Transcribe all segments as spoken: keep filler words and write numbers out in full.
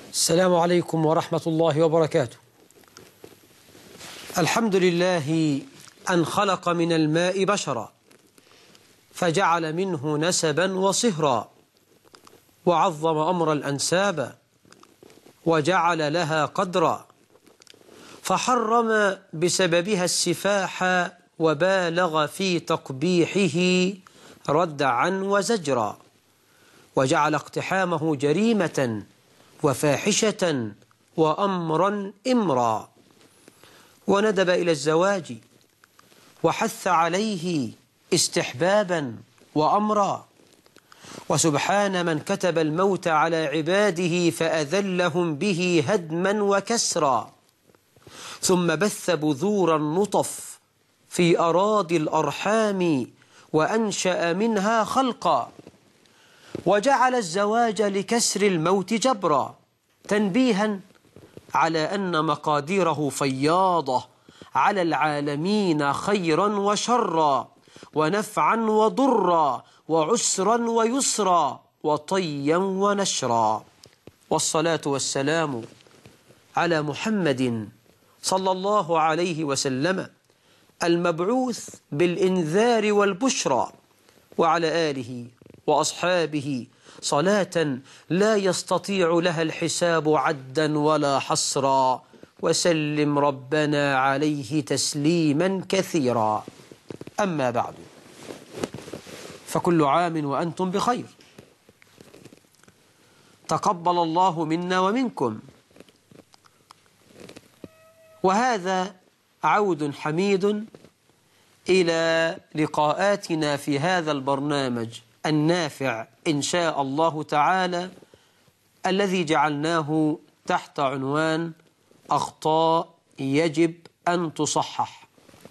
السلام عليكم ورحمة الله وبركاته. الحمد لله أن خلق من الماء بشرا فجعل منه نسبا وصهرا وعظم أمر الأنساب وجعل لها قدرا فحرم بسببها السفاح وبالغ في تقبيحه ردعا وزجرا وجعل اقتحامه جريمة وفاحشة وأمرا إمرا وندب إلى الزواج وحث عليه استحبابا وأمرا وسبحان من كتب الموت على عباده فأذلهم به هدما وكسرا ثم بث بذور النطف في أراضي الأرحام وأنشأ منها خلقا وجعل الزواج لكسر الموت جبرا تنبيها على أن مقاديره فياضة على العالمين خيرا وشرا ونفعا وضرا وعسرا ويسرا وطيا ونشرا والصلاة والسلام على محمد صلى الله عليه وسلم المبعوث بالإنذار والبشرى وعلى آله وأصحابه صلاة لا يستطيع لها الحساب عدا ولا حصرا وسلم ربنا عليه تسليما كثيرا. أما بعد، فكل عام وأنتم بخير. تقبل الله منا ومنكم. وهذا عود حميد إلى لقاءاتنا في هذا البرنامج النافع إن شاء الله تعالى الذي جعلناه تحت عنوان أخطاء يجب أن تصحح.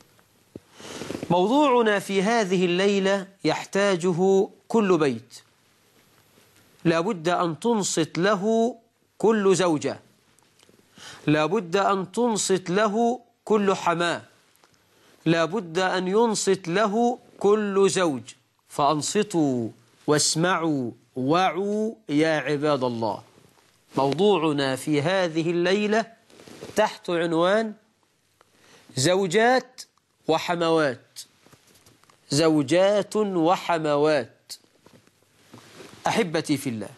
موضوعنا في هذه الليلة يحتاجه كل بيت، لابد أن تنصت له كل زوجة، لابد أن تنصت له كل حماة، لابد أن ينصت له كل زوج. فأنصتوا واسمعوا وعوا يا عباد الله. موضوعنا في هذه الليلة تحت عنوان زوجات وحموات. زوجات وحموات. أحبتي في الله،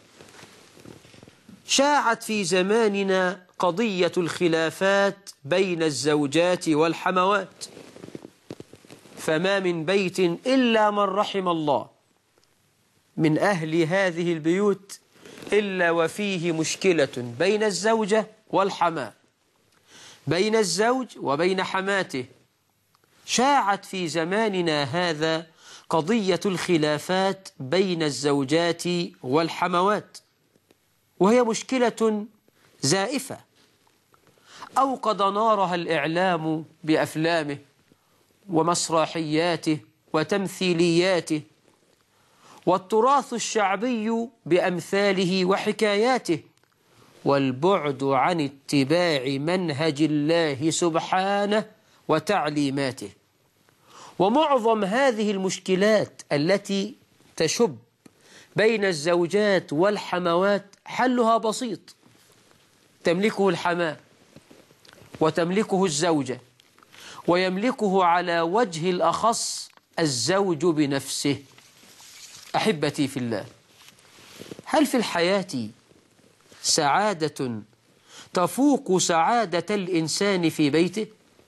شاعت في زماننا قضية الخلافات بين الزوجات والحموات، فما من بيت إلا من رحم الله من أهل هذه البيوت إلا وفيه مشكلة بين الزوجة والحماة، بين الزوج وبين حماته. شاعت في زماننا هذا قضية الخلافات بين الزوجات والحموات، وهي مشكلة زائفة أوقد نارها الإعلام بأفلامه ومسرحياته وتمثيلياته، والتراث الشعبي بأمثاله وحكاياته، والبعد عن اتباع منهج الله سبحانه وتعليماته. ومعظم هذه المشكلات التي تشب بين الزوجات والحموات حلها بسيط، تملكه الحماة وتملكه الزوجة، ويملكه على وجه الأخص الزوج بنفسه. أحبتي في الله، هل في الحياة سعادة تفوق سعادة الإنسان في بيته؟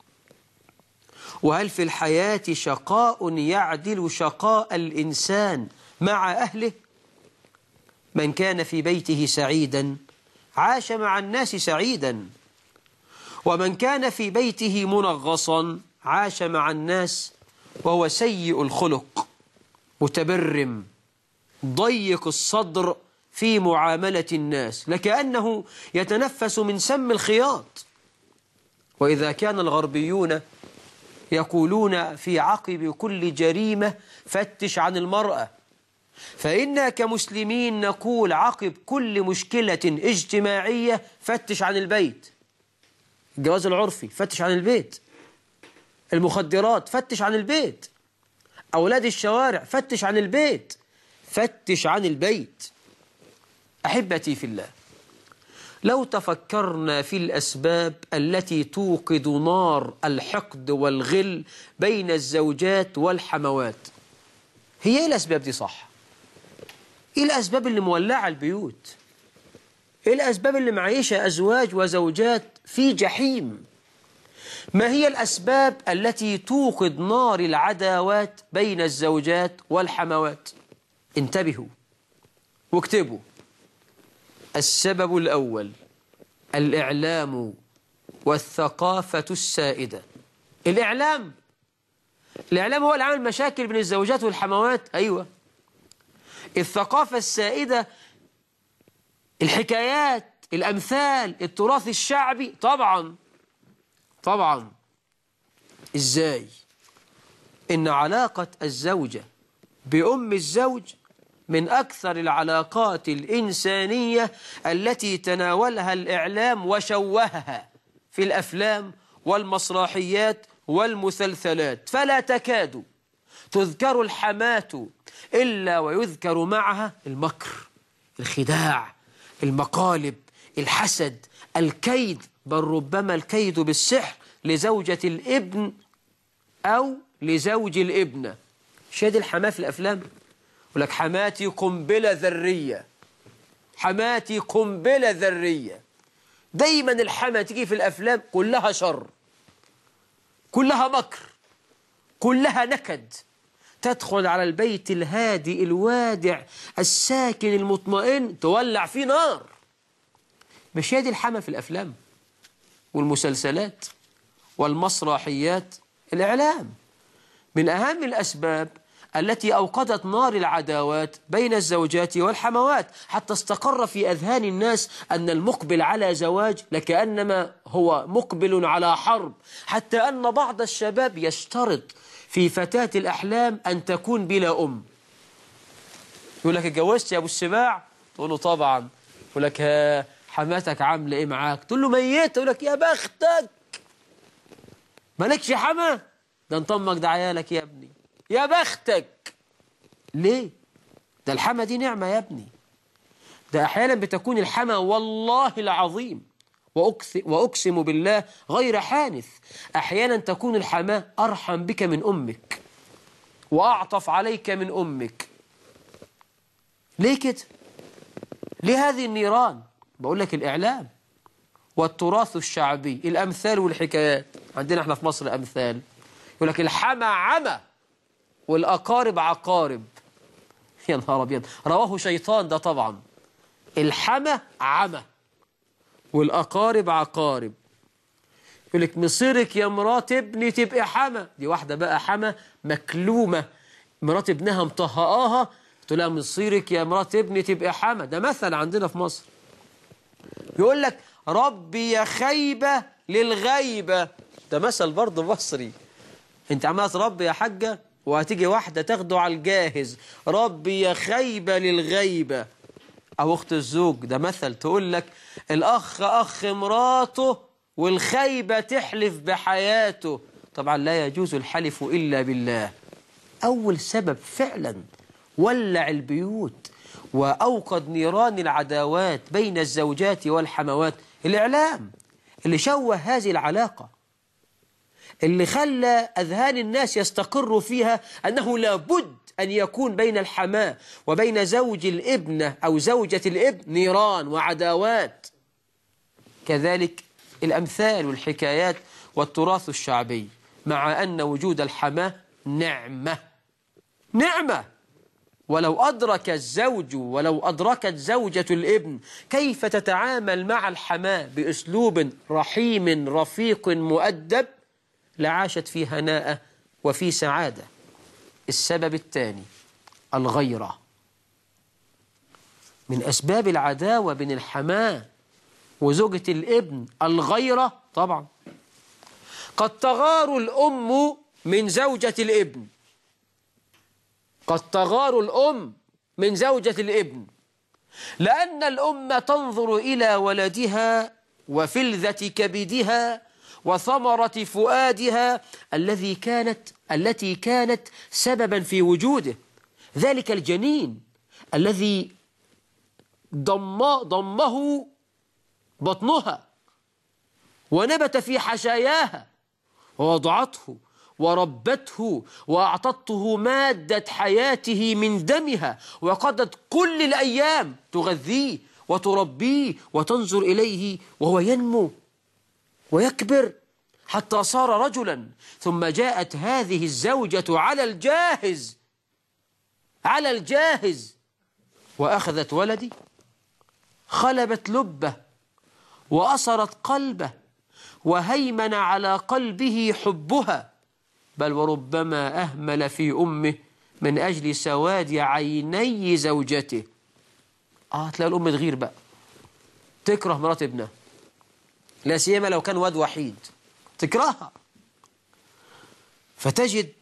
وهل في الحياة شقاء يعدل شقاء الإنسان مع أهله؟ من كان في بيته سعيدا عاش مع الناس سعيدا، ومن كان في بيته منغصا عاش مع الناس وهو سيء الخلق متبرم ضيق الصدر في معاملة الناس، لكأنه يتنفس من سم الخياط. وإذا كان الغربيون يقولون في عقب كل جريمة فتش عن المرأة، فإنا كمسلمين نقول عقب كل مشكلة اجتماعية فتش عن البيت. الجواز العرفي فتش عن البيت، المخدرات فتش عن البيت، أولاد الشوارع فتش عن البيت، فتش عن البيت. أحبتي في الله، لو تفكرنا في الأسباب التي توقد نار الحقد والغل بين الزوجات والحموات، هي إيه الأسباب دي صح؟ إيه الأسباب اللي مولعة البيوت؟ إيه الأسباب اللي معيشة أزواج وزوجات في جحيم؟ ما هي الأسباب التي توقد نار العداوات بين الزوجات والحموات؟ انتبهوا واكتبوا. السبب الأول الإعلام والثقافة السائدة. الإعلام الإعلام هو اللي عامل مشاكل بين الزوجات والحموات. أيوة. الثقافة السائدة، الحكايات، الأمثال، التراث الشعبي. طبعا طبعا. إزاي؟ إن علاقة الزوجة بأم الزوج من أكثر العلاقات الإنسانية التي تناولها الإعلام وشوهها في الأفلام والمسرحيات والمسلسلات، فلا تكاد تذكر الحماة إلا ويذكر معها المكر، الخداع، المقالب، الحسد، الكيد، بل ربما الكيد بالسحر لزوجة الابن أو لزوج الابنة. شاهد الحماة في الأفلام يقول لك حماتي قنبلة ذرية، حماتي قنبلة ذرية. دايما الحماة تيجي في الأفلام كلها شر، كلها مكر، كلها نكد، تدخل على البيت الهادئ الوادع الساكن المطمئن تولع فيه نار. مش هي دي الحماة في الأفلام والمسلسلات والمسرحيات؟ الإعلام من أهم الأسباب التي أوقدت نار العداوات بين الزوجات والحموات، حتى استقر في أذهان الناس أن المقبل على زواج لكأنما هو مقبل على حرب، حتى أن بعض الشباب يشترط في فتاة الأحلام أن تكون بلا أم. يقول لك اتجوزت يا أبو السباع؟ تقول له طبعا. يقول لك ها حماتك عاملة إيه معاك؟ تقول له ميتة. يقول لك يا بختك، مالكش حما؟ ده انت امك ده عيالك يا ابني، يا بختك. ليه؟ ده الحما دي نعمة يا ابني. ده أحيانا بتكون الحما والله العظيم وأقسم بالله غير حانث، أحيانا تكون الحما أرحم بك من أمك وأعطف عليك من أمك. ليه كده؟ ليه هذه النيران؟ بقول لك الإعلام والتراث الشعبي، الأمثال والحكايات. عندنا احنا في مصر أمثال يقول لك الحما عمى والأقارب عقارب. يا نهار أبيض، رواه شيطان ده طبعا. الحما عمى والأقارب عقارب. يقول لك مصيرك يا مرات ابني تبقى حما. دي واحدة بقى حما مكلومة، مرات ابنها مطهقاها، تقول لها مصيرك يا مرات ابني تبقى حما. ده مثل عندنا في مصر. يقول لك ربي يا خيبة للغيبة. ده مثل برضه مصري. انت عمالة تربي يا حاجة وهتيجي واحدة تاخده على الجاهز، ربي يا خيبة للغيبة. أو أخت الزوج، ده مثل تقول لك الأخ أخ مراته والخيبة تحلف بحياته. طبعا لا يجوز الحلف إلا بالله. أول سبب فعلا ولع البيوت وأوقد نيران العداوات بين الزوجات والحموات الإعلام، اللي شوه هذه العلاقة، اللي خلى أذهان الناس يستقروا فيها أنه لابد أن يكون بين الحماة وبين زوج الابنة أو زوجة الابن نيران وعداوات. كذلك الأمثال والحكايات والتراث الشعبي، مع أن وجود الحماة نعمة نعمة. ولو أدرك الزوج ولو أدركت زوجة الابن كيف تتعامل مع الحماة بأسلوب رحيم رفيق مؤدب لعاشت في هناء وفي سعادة. السبب الثاني الغيرة. من أسباب العداوة بين الحماة وزوجة الابن الغيرة طبعا. قد تغار الأم من زوجة الابن، قد تغار الأم من زوجة الابن، لأن الأم تنظر إلى ولدها وفلذة كبدها وثمرة فؤادها الذي كانت التي كانت سببا في وجوده، ذلك الجنين الذي ضم ضمه بطنها ونبت في حشاياها ووضعته وربته وأعطته مادة حياته من دمها، وقضت كل الأيام تغذيه وتربيه وتنظر إليه وهو ينمو ويكبر حتى صار رجلا. ثم جاءت هذه الزوجة على الجاهز على الجاهز وأخذت ولدي، خلبت لبه وأسرت قلبه وهيمن على قلبه حبها، بل وربما أهمل في أمه من أجل سواد عيني زوجته. آه تلاقي الأم تغير بقى، تكره مرات ابنها، لا سيما لو كان واد وحيد، تكرهها. فتجد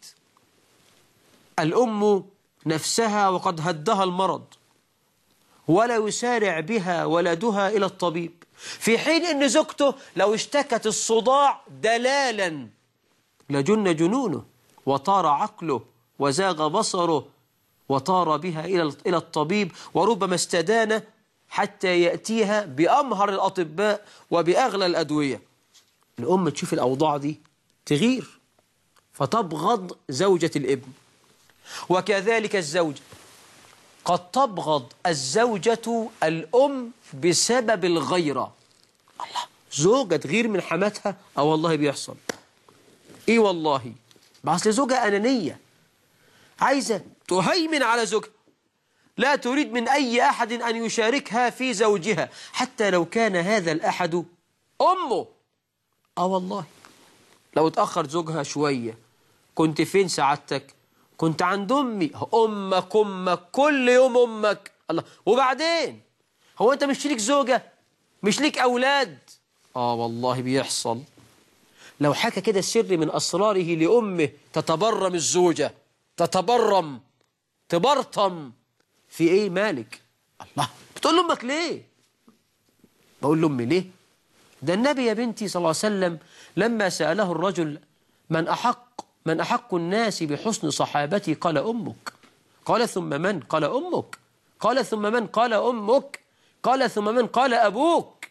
الأم نفسها وقد هدها المرض ولا يسارع بها ولدها إلى الطبيب، في حين أن زوجته لو اشتكت الصداع دلالا لجن جنونه وطار عقله وزاغ بصره وطار بها إلى إلى الطبيب، وربما استدان حتى يأتيها بأمهر الأطباء وبأغلى الأدوية. الأم تشوف الأوضاع دي تغير فتبغض زوجة الابن، وكذلك الزوج قد تبغض الزوجة الأم بسبب الغيرة. الله، زوجة تغير من حماتها؟ أو والله بيحصل. إيه والله، بس زوجة أنانية عايزة تهيمن على زوجها، لا تريد من أي أحد أن يشاركها في زوجها حتى لو كان هذا الأحد أمه. آه والله، لو اتأخر زوجها شوية، كنت فين سعادتك؟ كنت عند أمي. أمك أمك كل يوم أمك. الله، وبعدين هو أنت مش ليك زوجة؟ مش ليك أولاد؟ آه والله بيحصل. لو حكى كده السر من أسراره لأمه تتبرم الزوجة، تتبرم، تبرطم. في إيه مالك؟ الله، بتقول لأمك ليه؟ بقول لأمي ليه؟ ده النبي يا بنتي صلى الله عليه وسلم لما سأله الرجل من أحق من أحق الناس بحسن صحابتي قال أمك. قال ثم من؟ قال أمك. قال ثم من؟ قال أمك. قال ثم من؟ قال أبوك.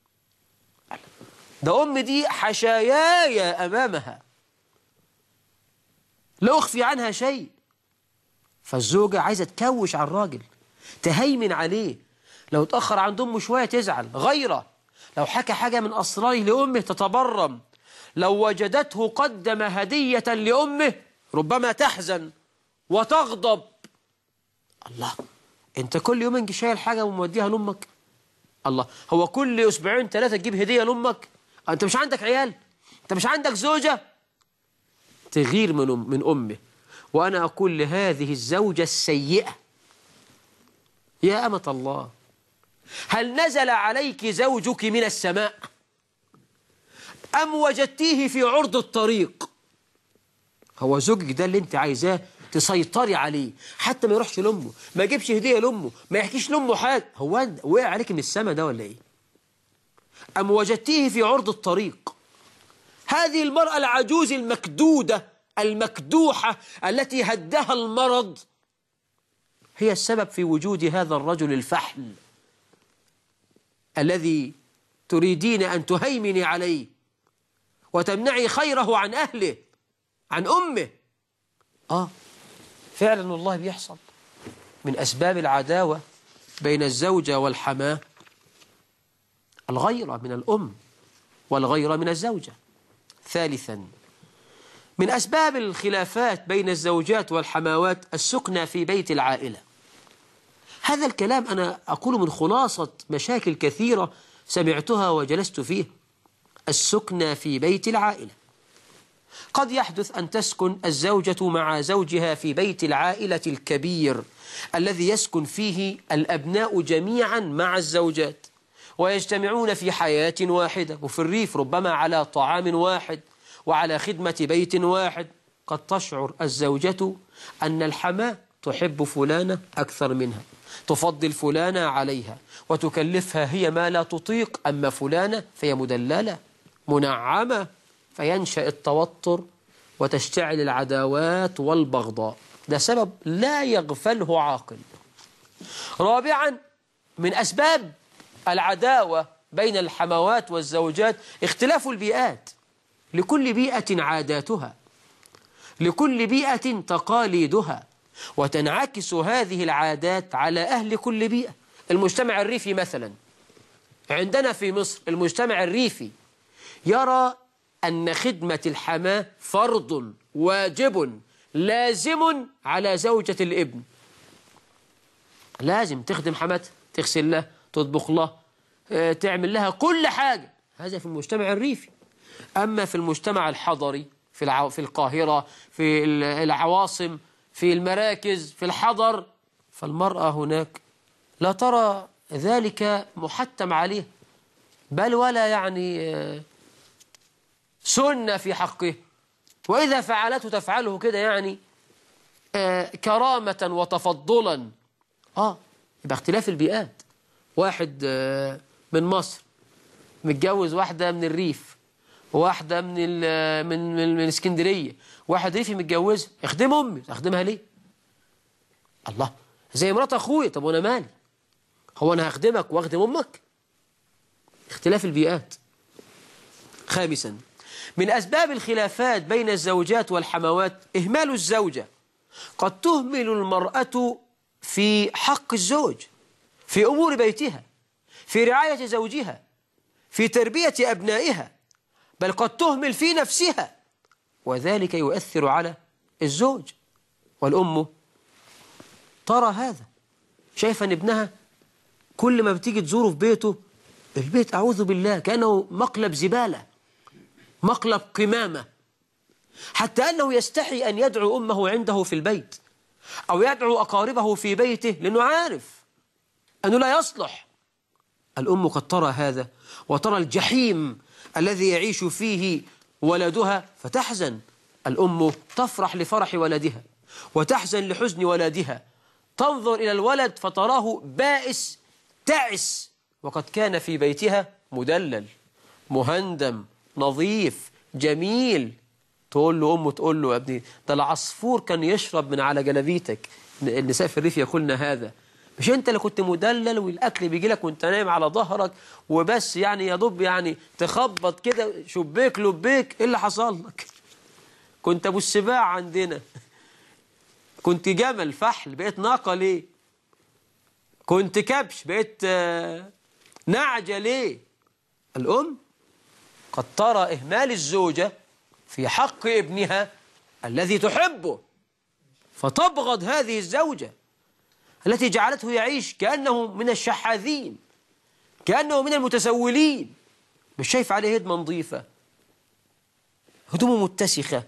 ده أم دي حشاياي أمامها، لا أخفي عنها شيء. فالزوجة عايزة تكوش على الراجل، تهيمن عليه. لو اتأخر عند أمه شوية تزعل، غيره. لو حكى حاجة من أسراره لأمه تتبرم. لو وجدته قدم هدية لأمه ربما تحزن وتغضب. الله، أنت كل يوم انت شايل حاجة وموديها لأمك؟ الله، هو كل أسبوعين ثلاثة تجيب هدية لأمك؟ أنت مش عندك عيال؟ أنت مش عندك زوجة؟ تغير من أم من أمه. وأنا أقول لهذه الزوجة السيئة: يا أمة الله، هل نزل عليك زوجك من السماء أم وجدتيه في عرض الطريق؟ هو زوجك ده اللي انت عايزاه تسيطري عليه، حتى ما يروحش لأمه، ما يجيبش هدية لأمه، ما يحكيش لأمه حاجة. هو وقع عليك من السماء ده ولا ايه؟ أم وجدتيه في عرض الطريق؟ هذه المرأة العجوز المكدودة المكدوحة التي هدها المرض هي السبب في وجود هذا الرجل الفحل الذي تريدين أن تهيمني عليه وتمنعي خيره عن أهله، عن أمه. آه فعلا والله بيحصل. من أسباب العداوة بين الزوجة والحماة الغيرة من الأم والغيرة من الزوجة. ثالثا، من أسباب الخلافات بين الزوجات والحماوات السكنى في بيت العائلة. هذا الكلام أنا أقول من خلاصة مشاكل كثيرة سمعتها وجلست فيه. السكنى في بيت العائلة، قد يحدث أن تسكن الزوجة مع زوجها في بيت العائلة الكبير الذي يسكن فيه الأبناء جميعا مع الزوجات ويجتمعون في حياة واحدة، وفي الريف ربما على طعام واحد وعلى خدمة بيت واحد. قد تشعر الزوجة أن الحماة تحب فلانة أكثر منها، تفضل فلانة عليها وتكلفها هي ما لا تطيق، أما فلانة فهي مدللة منعمة، فينشأ التوتر وتشتعل العداوات والبغضاء. ده سبب لا يغفله عاقل. رابعا، من أسباب العداوة بين الحموات والزوجات اختلاف البيئات. لكل بيئة عاداتها، لكل بيئة تقاليدها، وتنعكس هذه العادات على أهل كل بيئة. المجتمع الريفي مثلا، عندنا في مصر المجتمع الريفي يرى أن خدمة الحماة فرض واجب لازم على زوجة الابن. لازم تخدم حماتها، تغسل لها، تطبخ لها، تعمل لها كل حاجة. هذا في المجتمع الريفي. أما في المجتمع الحضري، في الع... في القاهرة، في العواصم، في المراكز، في الحضر، فالمرأة هناك لا ترى ذلك محتم عليه، بل ولا يعني سنة في حقه، وإذا فعلته تفعله كده يعني كرامة وتفضلا. آه يبقى اختلاف البيئات. واحد من مصر متجوز واحدة من الريف، وواحدة من من من, من اسكندرية، واحد ريفي متجوز. اخدم أمي، اخدمها ليه؟ الله، زي مرات أخوي. طب وأنا مالي؟ هو أنا هخدمك واخدم أمك؟ اختلاف البيئات. خامسا، من أسباب الخلافات بين الزوجات والحموات إهمال الزوجة. قد تهمل المرأة في حق الزوج، في أمور بيتها، في رعاية زوجها، في تربية أبنائها، بل قد تهمل في نفسها، وذلك يؤثر على الزوج. والأم ترى هذا، شايفة أن ابنها كل ما بتيجي تزوره في بيته، البيت أعوذ بالله كأنه مقلب زبالة، مقلب قمامة، حتى أنه يستحي أن يدعو أمه عنده في البيت، أو يدعو أقاربه في بيته، لأنه عارف أنه لا يصلح. الأم قد ترى هذا، وترى الجحيم الذي يعيش فيه ولدها، فتحزن. الأم تفرح لفرح ولدها، وتحزن لحزن ولدها. تنظر إلى الولد فتراه بائس تعس، وقد كان في بيتها مدلل، مهندم، نظيف، جميل. تقول له أمه، تقول له يا ابني ده العصفور كان يشرب من على جلابيتك. النساء في الريف يقولن هذا. مش انت اللي كنت مدلل، والاكل بيجي لك وانت نايم على ظهرك وبس، يعني يا دوب يعني تخبط كده شبيك لبيك. ايه اللي حصل لك؟ كنت ابو السباع عندنا، كنت جمل فحل بقيت ناقة ليه؟ كنت كبش بقيت نعجة ليه؟ الأم قد ترى إهمال الزوجة في حق ابنها الذي تحبه، فتبغض هذه الزوجة التي جعلته يعيش كأنه من الشحاذين، كأنه من المتسولين. مش شايف عليه هدمة نظيفة، هدومه متسخة،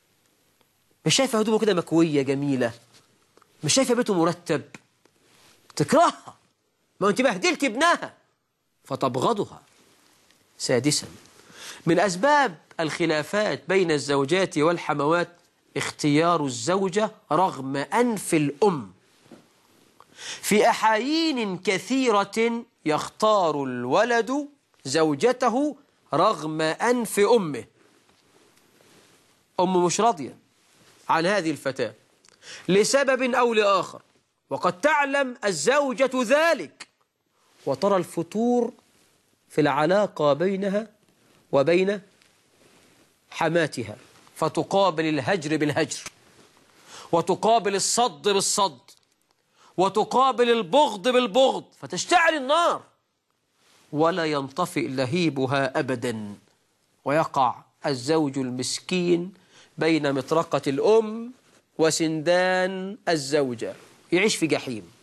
مش شايفة هدومه كده مكوية جميلة، مش شايفة بيته مرتب، تكرهها. ما انت بهدلت ابنها فتبغضها. سادسا، من أسباب الخلافات بين الزوجات والحموات اختيار الزوجة رغم أنف الأم. في أحايين كثيرة يختار الولد زوجته رغم أنف أمه. أم مش راضية عن هذه الفتاة لسبب أو لآخر، وقد تعلم الزوجة ذلك، وترى الفتور في العلاقة بينها وبين حماتها، فتقابل الهجر بالهجر، وتقابل الصد بالصد، وتقابل البغض بالبغض، فتشتعل النار ولا ينطفئ لهيبها أبدا، ويقع الزوج المسكين بين مطرقة الأم وسندان الزوجة، يعيش في جحيم.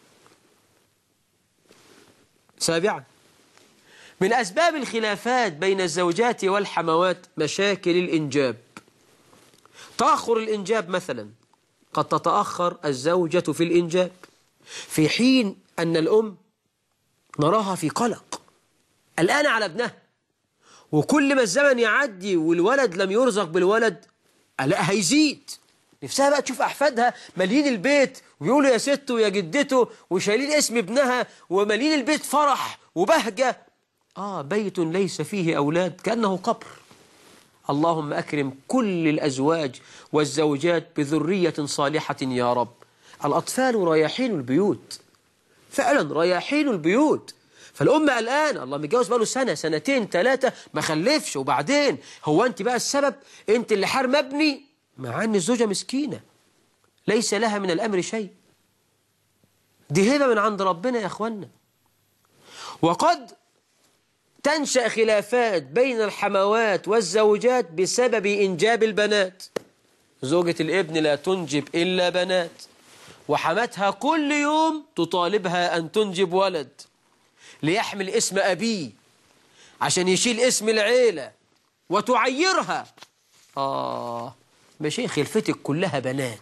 سابعا، من أسباب الخلافات بين الزوجات والحموات مشاكل الإنجاب. تأخر الإنجاب مثلا، قد تتأخر الزوجة في الإنجاب، في حين أن الأم نراها في قلق، الآن على ابنها، وكل ما الزمن يعدي والولد لم يرزق بالولد لا هيزيد. نفسها بقى تشوف أحفادها مالين البيت ويقولوا يا ست ويا جدته، وشايلين اسم ابنها ومالين البيت فرح وبهجة. آه بيت ليس فيه أولاد كأنه قبر. اللهم أكرم كل الأزواج والزوجات بذرية صالحة يا رب. الأطفال رياحين البيوت، فعلا رياحين البيوت، فالأم قلقانة، الله متجوز بقاله سنة سنتين ثلاثة ما خلفش، وبعدين هو أنت بقى السبب، أنت اللي حرم ابني، مع أن الزوجة مسكينة ليس لها من الأمر شيء. دي هبة من عند ربنا يا أخوانا. وقد تنشأ خلافات بين الحموات والزوجات بسبب إنجاب البنات. زوجة الابن لا تنجب إلا بنات، وحماتها كل يوم تطالبها أن تنجب ولد ليحمل اسم أبيه عشان يشيل اسم العيلة، وتعيرها. آه ماشي، خلفتك كلها بنات،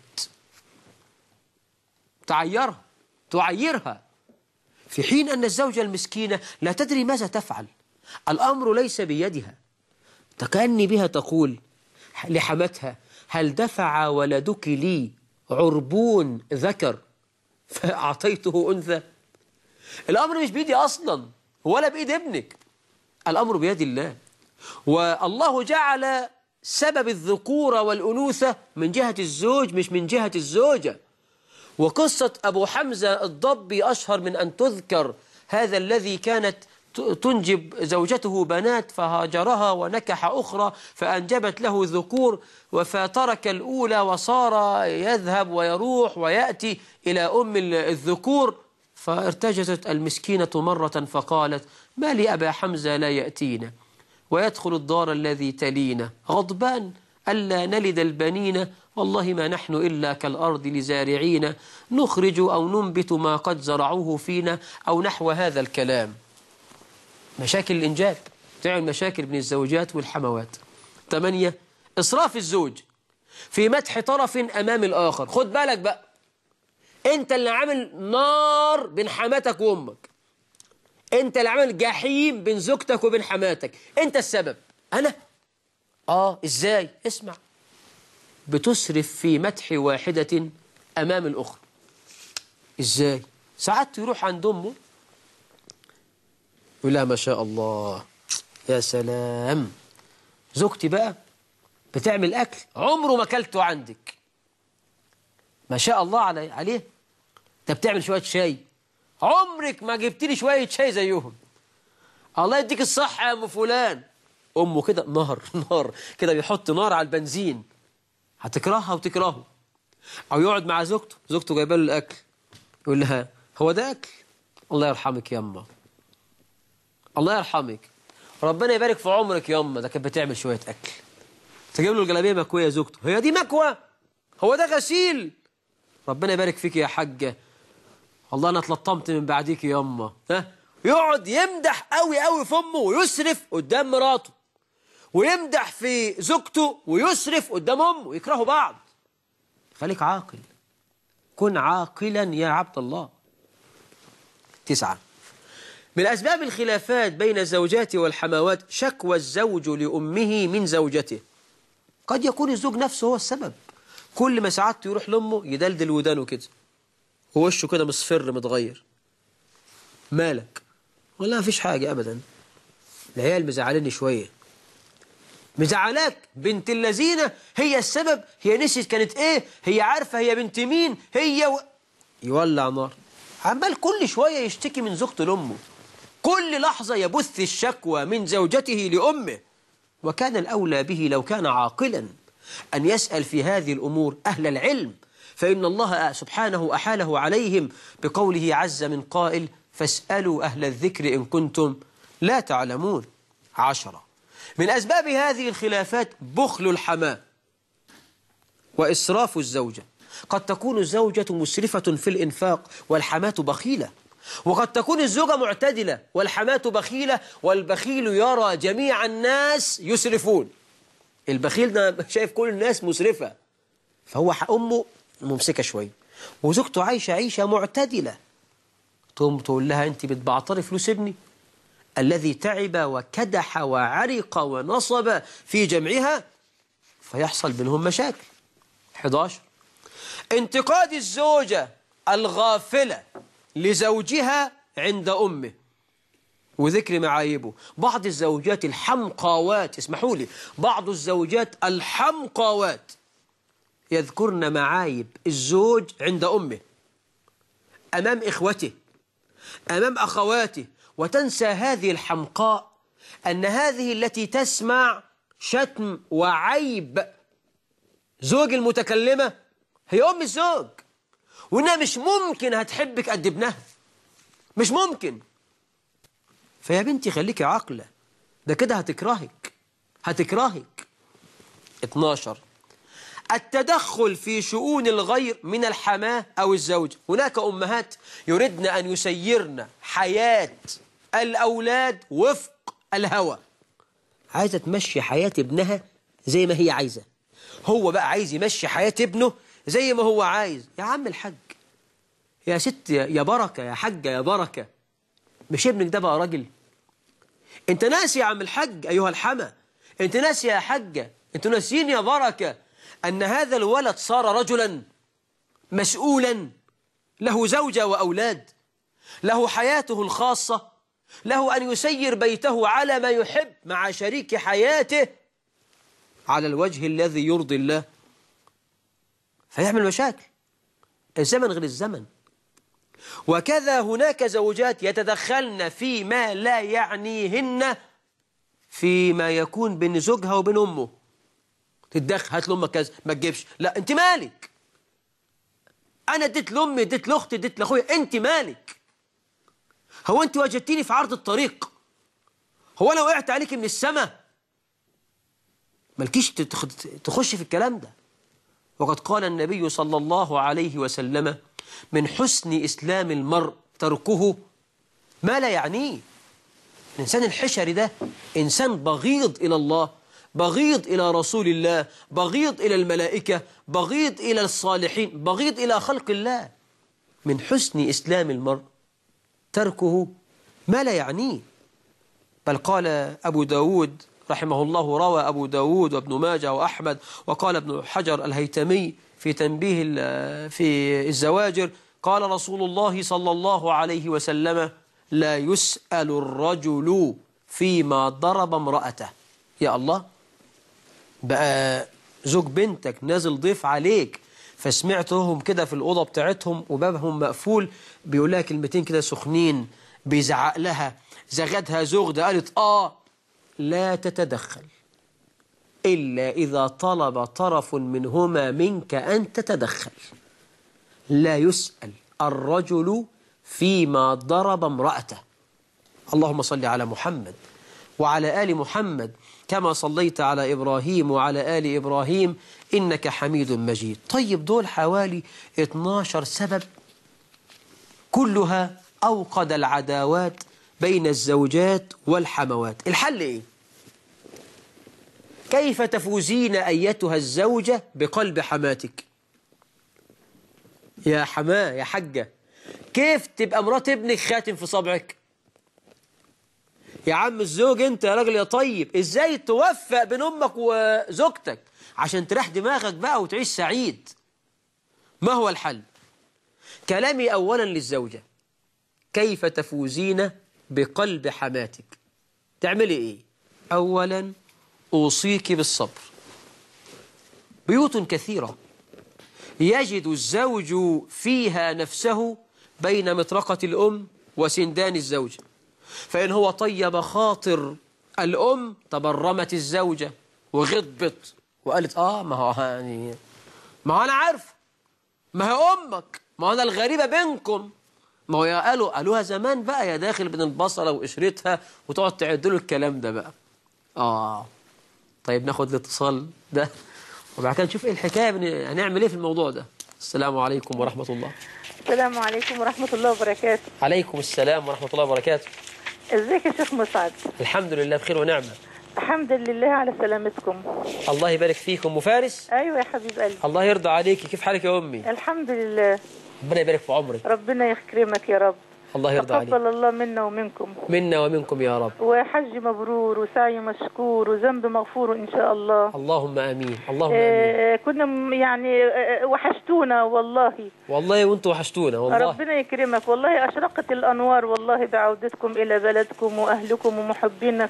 تعيرها تعيرها في حين أن الزوجة المسكينة لا تدري ماذا تفعل. الأمر ليس بيدها، تكأني بها تقول لحمتها: هل دفع ولدك لي عربون ذكر فأعطيته أنثى؟ الأمر مش بيدي أصلا ولا بإيد ابنك، الأمر بيد الله. والله جعل سبب الذكورة والأنوثة من جهة الزوج مش من جهة الزوجة. وقصة أبو حمزة الضبي أشهر من أن تذكر، هذا الذي كانت تنجب زوجته بنات فهاجرها ونكح أخرى فأنجبت له ذكور، فترك الأولى وصار يذهب ويروح ويأتي إلى أم الذكور، فارتجزت المسكينة مرة فقالت: ما لي أبا حمزة لا يأتينا ويدخل الدار الذي تلينا غضبان ألا نلد البنين، والله ما نحن إلا كالأرض لزارعين نخرج أو ننبت ما قد زرعوه فينا، أو نحو هذا الكلام. مشاكل الإنجاب تعمل مشاكل بين الزوجات والحموات. ثمانية، إسراف الزوج في مدح طرف أمام الآخر. خد بالك بقى، أنت اللي عامل نار بين حماتك وأمك، أنت اللي عامل جحيم بين زوجتك وبين حماتك، أنت السبب. أنا؟ آه إزاي؟ اسمع، بتسرف في مدح واحدة أمام الأخرى. إزاي؟ ساعات يروح عند أمه يقول لها: ما شاء الله، يا سلام، زوجتي بقى بتعمل أكل عمره ما أكلته عندك، ما شاء الله عليه، ده بتعمل شوية شاي عمرك ما جبت لي شوية شاي زيهم، الله يديك الصحة يا أم فلان. أمه كده نار نار كده، بيحط نار على البنزين، هتكرهها وتكرهه. أو يقعد مع زوجته، زوجته جايبه له الأكل، يقول لها: هو ده أكل؟ الله يرحمك يا أمه، الله يرحمك، ربنا يبارك في عمرك يا أمه، ده كانت بتعمل شوية أكل. تجيب له الجلابية مكوية زوجته: هي دي مكوى؟ هو ده غسيل؟ ربنا يبارك فيك يا حاجة، والله أنا اتلطمت من بعديك يا أمه. ها، يقعد يمدح قوي قوي في أمه ويسرف قدام مراته، ويمدح في زوجته ويسرف قدام أمه، يكرهوا بعض. خليك عاقل، كن عاقلا يا عبد الله. تسعة، من أسباب الخلافات بين الزوجات والحموات شكوى الزوج لأمه من زوجته. قد يكون الزوج نفسه هو السبب، كل ما سعادته يروح لأمه يدلدل ودانه كده ووشه كده مصفر متغير. مالك؟ والله ما فيش حاجة أبدا، العيال مزعلني شوية. مزعلاك بنت اللذينة، هي السبب، هي نسيت كانت إيه، هي عارفة هي بنت مين هي و... يولع نار، عمال كل شوية يشتكي من زوجته لأمه، كل لحظة يبث الشكوى من زوجته لأمه. وكان الأولى به لو كان عاقلا أن يسأل في هذه الأمور أهل العلم، فإن الله سبحانه أحاله عليهم بقوله عز من قائل: فاسألوا أهل الذكر إن كنتم لا تعلمون. عشرة، من أسباب هذه الخلافات بخل الحماة وإسراف الزوجة. قد تكون الزوجة مسرفة في الإنفاق والحماة بخيلة، وقد تكون الزوجة معتدلة والحماة بخيلة، والبخيل يرى جميع الناس يسرفون. البخيل ده شايف كل الناس مسرفة، فهو أمه ممسكة شوية وزوجته عايشة عيشة معتدلة، تقوم تقول لها: أنت بتبعطري فلوس ابني الذي تعب وكدح وعرق ونصب في جمعها، فيحصل بينهم مشاكل. أحد عشر، انتقاد الزوجة الغافلة لزوجها عند أمه وذكر معايبه. بعض الزوجات الحمقاوات، اسمحوا لي، بعض الزوجات الحمقاوات يذكرن معايب الزوج عند أمه أمام إخوته، أمام أخواته، وتنسى هذه الحمقاء أن هذه التي تسمع شتم وعيب زوج المتكلمة هي أم الزوج، وإنها مش ممكن هتحبك قد ابنها، مش ممكن. فيا بنتي خليكي عاقلة، ده كده هتكرهك هتكرهك. اتناشر التدخل في شؤون الغير من الحماة أو الزوج. هناك أمهات يردن أن يسيرن حياة الأولاد وفق الهوى، عايزة تمشي حياة ابنها زي ما هي عايزة، هو بقى عايز يمشي حياة ابنه زي ما هو عايز. يا عم الحاج، يا ست يا بركة، يا حاجة يا بركة، مش ابنك ده بقى راجل؟ انت ناسي يا عم الحاج أيها الحما، انت ناسي يا حاجة، انتوا ناسيين يا بركة أن هذا الولد صار رجلا مسؤولا، له زوجة وأولاد، له حياته الخاصة، له أن يسير بيته على ما يحب مع شريك حياته على الوجه الذي يرضي الله، فيعمل مشاكل. الزمن غير الزمن. وكذا هناك زوجات يتدخلن فيما لا يعنيهن فيما يكون بين زوجها وبين أمه. تتدخل، هات لأمك كذا، ما تجيبش، لا أنت مالك؟ أنا اديت لأمي، اديت لأختي، اديت لأخويا، أنت مالك؟ هو أنت وجدتيني في عرض الطريق؟ هو أنا وقعت عليك من السماء؟ مالكيش تخش في الكلام ده. وقد قال النبي صلى الله عليه وسلم: من حسن إسلام المرء تركه ما لا يعنيه. الإنسان الحشري ده إنسان بغيض إلى الله، بغيض إلى رسول الله، بغيض إلى الملائكة، بغيض إلى الصالحين، بغيض إلى خلق الله. من حسن إسلام المرء تركه ما لا يعنيه. بل قال أبو داود رحمه الله، روى أبو داود وابن ماجه وأحمد، وقال ابن حجر الهيتمي في تنبيه في الزواجر، قال رسول الله صلى الله عليه وسلم: لا يسأل الرجل فيما ضرب امرأته. يا الله، بقى زوج بنتك نازل ضيف عليك، فسمعتهم كده في الأوضة بتاعتهم وبابهم مقفول بيقول لها كلمتين كده سخنين، بيزعق لها، زغدها زغدة، قالت آه، لا تتدخل إلا إذا طلب طرف منهما منك أن تتدخل. لا يسأل الرجل فيما ضرب امرأته. اللهم صل على محمد وعلى آل محمد كما صليت على إبراهيم وعلى آل إبراهيم إنك حميد مجيد. طيب، دول حوالي اتناشر سبب كلها أوقد العداوات بين الزوجات والحموات. الحل إيه؟ كيف تفوزين أيتها الزوجة بقلب حماتك؟ يا حماه يا حجة، كيف تبقى مرات ابنك خاتم في صبعك؟ يا عم الزوج انت يا راجل يا طيب، ازاي توفق بين امك وزوجتك عشان تريح دماغك بقى وتعيش سعيد؟ ما هو الحل؟ كلامي اولا للزوجة: كيف تفوزين بقلب حماتك؟ تعملي ايه؟ اولا اوصيك بالصبر. بيوت كثيرة يجد الزوج فيها نفسه بين مطرقة الأم وسندان الزوجة، فإن هو طيب خاطر الأم تبرمت الزوجة وغضبت وقالت آه ما هو يعني ما هو أنا عارف، ما هي أمك، ما هو أنا الغريبة بينكم، ما هو قالوا قالوها زمان بقى، يا داخل بين البصلة وقشرتها، وتقعد تعدلوا الكلام ده بقى. آه طيب، ناخد الاتصال ده وبعد كده نشوف ايه الحكاية، هنعمل ايه في الموضوع ده. السلام عليكم ورحمة الله. السلام عليكم ورحمة الله وبركاته. عليكم السلام ورحمة الله وبركاته. ازيك يا شيخ مسعد؟ الحمد لله بخير ونعمة. الحمد لله على سلامتكم. الله يبارك فيكم. مفارس؟ ايوه يا حبيب قلبي. الله يرضى عليكي، كيف حالك يا أمي؟ الحمد لله. ربنا يبارك في عمرك. ربنا يكرمك يا رب. الله يرضى عليك. تقبل الله منا ومنكم. منا ومنكم يا رب. وحج مبرور وسعي مشكور وذنب مغفور إن شاء الله. اللهم آمين. اللهم آه آمين. كنا يعني آه وحشتونا والله. والله وانتم وحشتونا والله. ربنا يكرمك والله. أشرقت الأنوار والله بعودتكم إلى بلدكم وأهلكم ومحبينك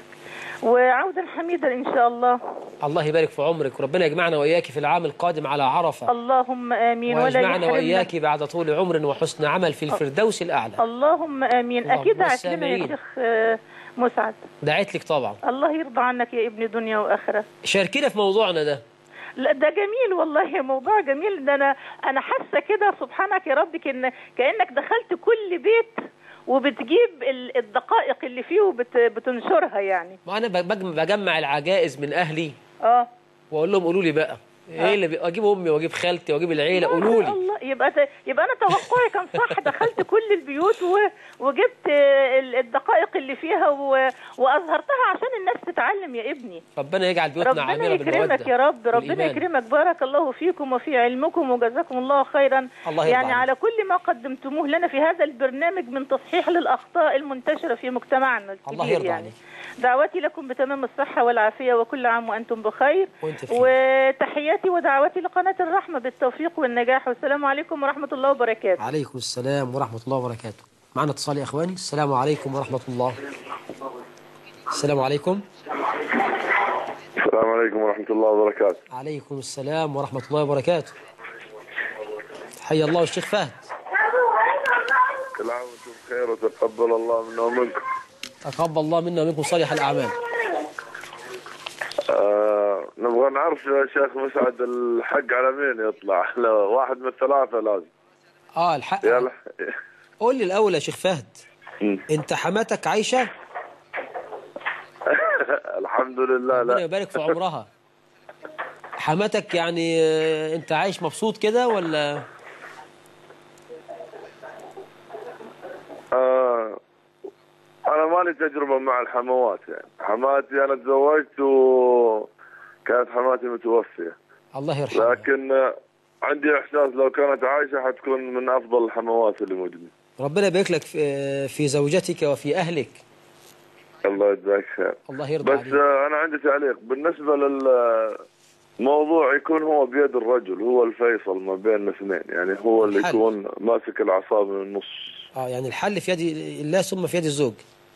وعودا حميدا إن شاء الله. الله يبارك في عمرك، وربنا يجمعنا وإياك في العام القادم على عرفة. اللهم آمين. ولا ويجمعنا وإياك بعد طول عمر وحسن عمل في الفردوس الأعلى. اللهم آمين. اللهم أكيد دعت لنا يا شيخ مسعد. دعيت لك طبعا. الله يرضى عنك يا ابني دنيا وآخرة. شاركينا في موضوعنا ده. لا ده جميل والله، موضوع جميل. ده أنا أنا حاسة كده سبحانك يا رب كأن كأنك دخلت كل بيت وبتجيب الدقائق اللي فيه وبتنشرها يعني. ما أنا بجمع العجائز من أهلي اه وأقول لهم قولوا لي بقى ايه اللي اجيب امي واجيب خالتي واجيب العيله، قولوا لي. الله، يبقى ت... يبقى انا توقعي كان صح. دخلت كل البيوت و... وجبت الدقائق اللي فيها و... واظهرتها عشان الناس تتعلم يا ابني. ربنا يجعل بيوتنا عامره بالموده. ربنا يكرمك يا رب، ربنا يكرمك. بارك الله فيكم وفي علمكم وجزاكم الله خيرا. الله يعني على كل ما قدمتموه لنا في هذا البرنامج من تصحيح للاخطاء المنتشره في مجتمعنا الكبير. الله يرضى يعني عليك. دعواتي لكم بتمام الصحة والعافية وكل عام وأنتم بخير، وتحياتي وتحياتي ودعواتي لقناة الرحمة بالتوفيق والنجاح، والسلام عليكم ورحمة الله وبركاته. عليكم السلام ورحمة الله وبركاته. معنا اتصال يا إخواني. السلام عليكم ورحمة الله. السلام عليكم. السلام عليكم ورحمة الله وبركاته. عليكم السلام ورحمة الله وبركاته. حي الله الشيخ فهد. كل عام وانتم بخير وتقبل الله منا ومنكم. تقبل الله منا ومنكم صالح الأعمال. آه نبغى نعرف يا شيخ مسعد الحق على مين يطلع؟ واحد من الثلاثة لازم. اه الحق. يلا قول لي الأول يا شيخ فهد، أنت حماتك عايشة؟ الحمد لله. ربنا يبارك في عمرها. حماتك يعني أنت عايش مبسوط كده ولا؟ آه أنا مالي تجربة مع الحموات. يعني حماتي أنا تزوجت وكانت حماتي متوفية. الله يرحمها. لكن عندي إحساس لو كانت عايشة حتكون من أفضل الحموات اللي موجودين. ربنا يبارك لك في في زوجتك وفي أهلك. الله يجزاك خير. الله يرضى بس عليك. أنا عندي تعليق بالنسبة للموضوع، يكون هو بيد الرجل، هو الفيصل ما بين الاثنين، يعني هو اللي الحل. يكون ماسك الأعصاب من النص. اه يعني الحل في يد الله ثم في يد الزوج.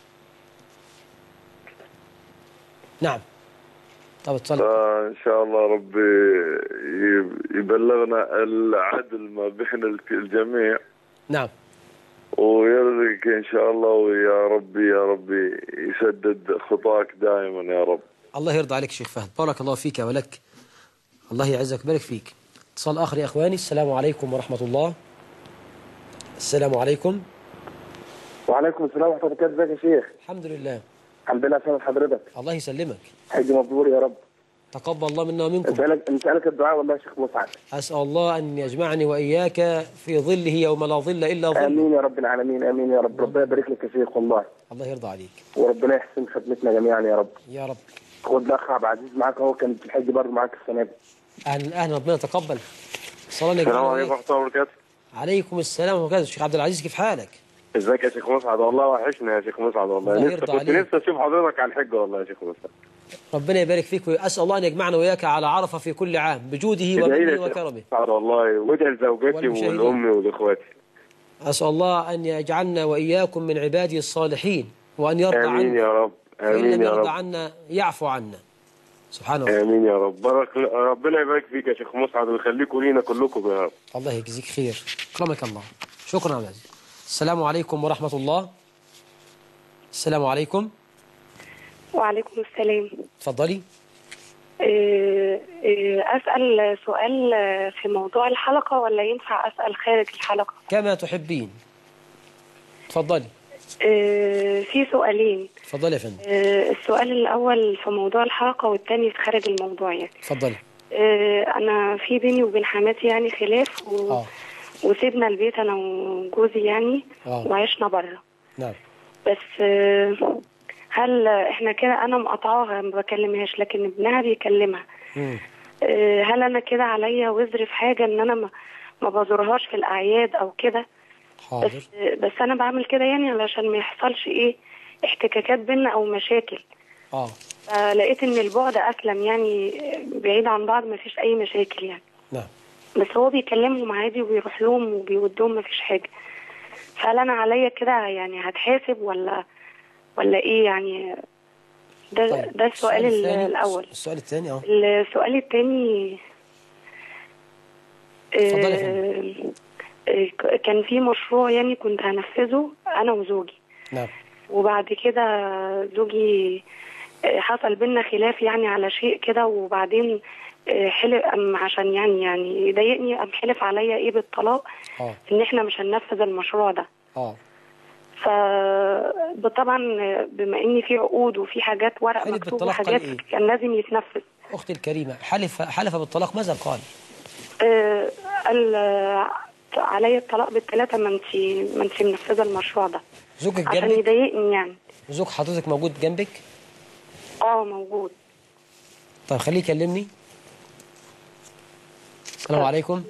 نعم. طب اتصل. ان شاء الله ربي يبلغنا العدل ما بين الجميع. نعم. ويرزقك ان شاء الله، ويا ربي يا ربي يسدد خطاك دائما يا رب. الله يرضى عليك شيخ فهد، بارك الله فيك ولك. الله يعزك ويبارك فيك. اتصال اخر يا اخواني. السلام عليكم ورحمة الله. السلام عليكم. وعليكم السلام ورحمة الله وبركاته. ازيك يا شيخ؟ الحمد لله. الحمد لله سلام حضرتك. الله يسلمك. حج مبرور يا رب. تقبل الله منا ومنكم. نسألك نسألك الدعاء والله يا شيخ مسعد. أسأل الله أن يجمعني وإياك في ظله يوم لا ظل إلا ظله. آمين يا رب العالمين، آمين يا رب. ربنا يبارك لك يا شيخ والله. الله يرضى عليك. وربنا يحسن خدمتنا جميعا يا رب. يا رب. خد الأخ عبد العزيز معاك أهو، كان في الحج برضه معاك السنة دي. أهلا أهلا، ربنا يتقبل. السلام عليكم ورحمة الله وبركاته. عليكم السلام ورحمة الله وبركاته. شيخ عبد العزيز كيف حالك؟ ازيك يا شيخ مسعد؟ والله وحشنا يا شيخ مسعد والله. الله نفسي يرضى كنت عليك. نفسي اشوف حضرتك على الحجة والله يا شيخ مسعد. ربنا يبارك فيك، وأسأل الله أن يجمعنا وإياك على عرفة في كل عام بجوده ومنه وكرمه. والله وادعي لزوجتي ولأمي ولإخواتي. أسأل الله أن يجعلنا وإياكم من عباده الصالحين، وأن يرضى عنا. آمين يا رب. آمين لم يا يرضى رب. عنا يعفو عنا سبحانه وتعالى. آمين يا رب. بارك ربنا يبارك فيك يا شيخ مسعد ويخليكم لينا كلكم يا رب. الله يجزيك خير. أكرمك الله. شكرا عبد العزيز. السلام عليكم ورحمة الله. السلام عليكم. وعليكم السلام. تفضلي. أسأل سؤال في موضوع الحلقة ولا ينفع أسأل خارج الحلقة؟ كما تحبين. تفضلي. في سؤالين. تفضلي يا فندم. السؤال الأول في موضوع الحلقة والثاني في خارج الموضوع يعني. تفضلي. أنا في بيني وبين حماتي يعني خلاف و... آه. وسيبنا البيت أنا وجوزي يعني. آه. وعشنا بره. نعم. بس هل احنا كده انا مقاطعاها ما بكلمهاش لكن ابنها بيكلمها؟ مم. هل انا كده عليا وزر في حاجه ان انا ما, ما بزورهاش في الاعياد او كده؟ حاضر. بس بس انا بعمل كده يعني علشان ما يحصلش ايه احتكاكات بينا او مشاكل. اه لقيت ان البعد اسلم يعني بعيد عن بعض ما فيش اي مشاكل يعني. نعم. بس هو بيكلمهم عادي وبيروح لهم وبيودهم ما فيش حاجه. فهل انا عليا كده يعني هتحاسب ولا ولا ايه يعني؟ ده طيب. ده السؤال الثاني- الأول. السؤال الثاني اه السؤال الثاني، اتفضلي يا فندم. كان في مشروع يعني كنت هنفذه أنا وزوجي، نعم. وبعد كده زوجي آه، حصل بينا خلاف يعني على شيء كده، وبعدين آه، حلف أم عشان يعني يعني يضايقني، أم حلف عليا إيه بالطلاق اه إن إحنا مش هننفذ المشروع ده. اه فطبعا بما إن في عقود وفي حاجات ورق حلف مكتوب بالطلاق قال وحاجات إيه؟ كان لازم يتنفذ. أختي الكريمة، حلف حلف بالطلاق، ماذا قال؟ آه، قال آه، عليا الطلاق بالثلاثة، ما انت ما انت منفذة المشروع ده زوجك عشان جنبك؟ يضايقني يعني. زوج حضرتك موجود جنبك؟ اه موجود. طيب خليه يكلمني. السلام عليكم.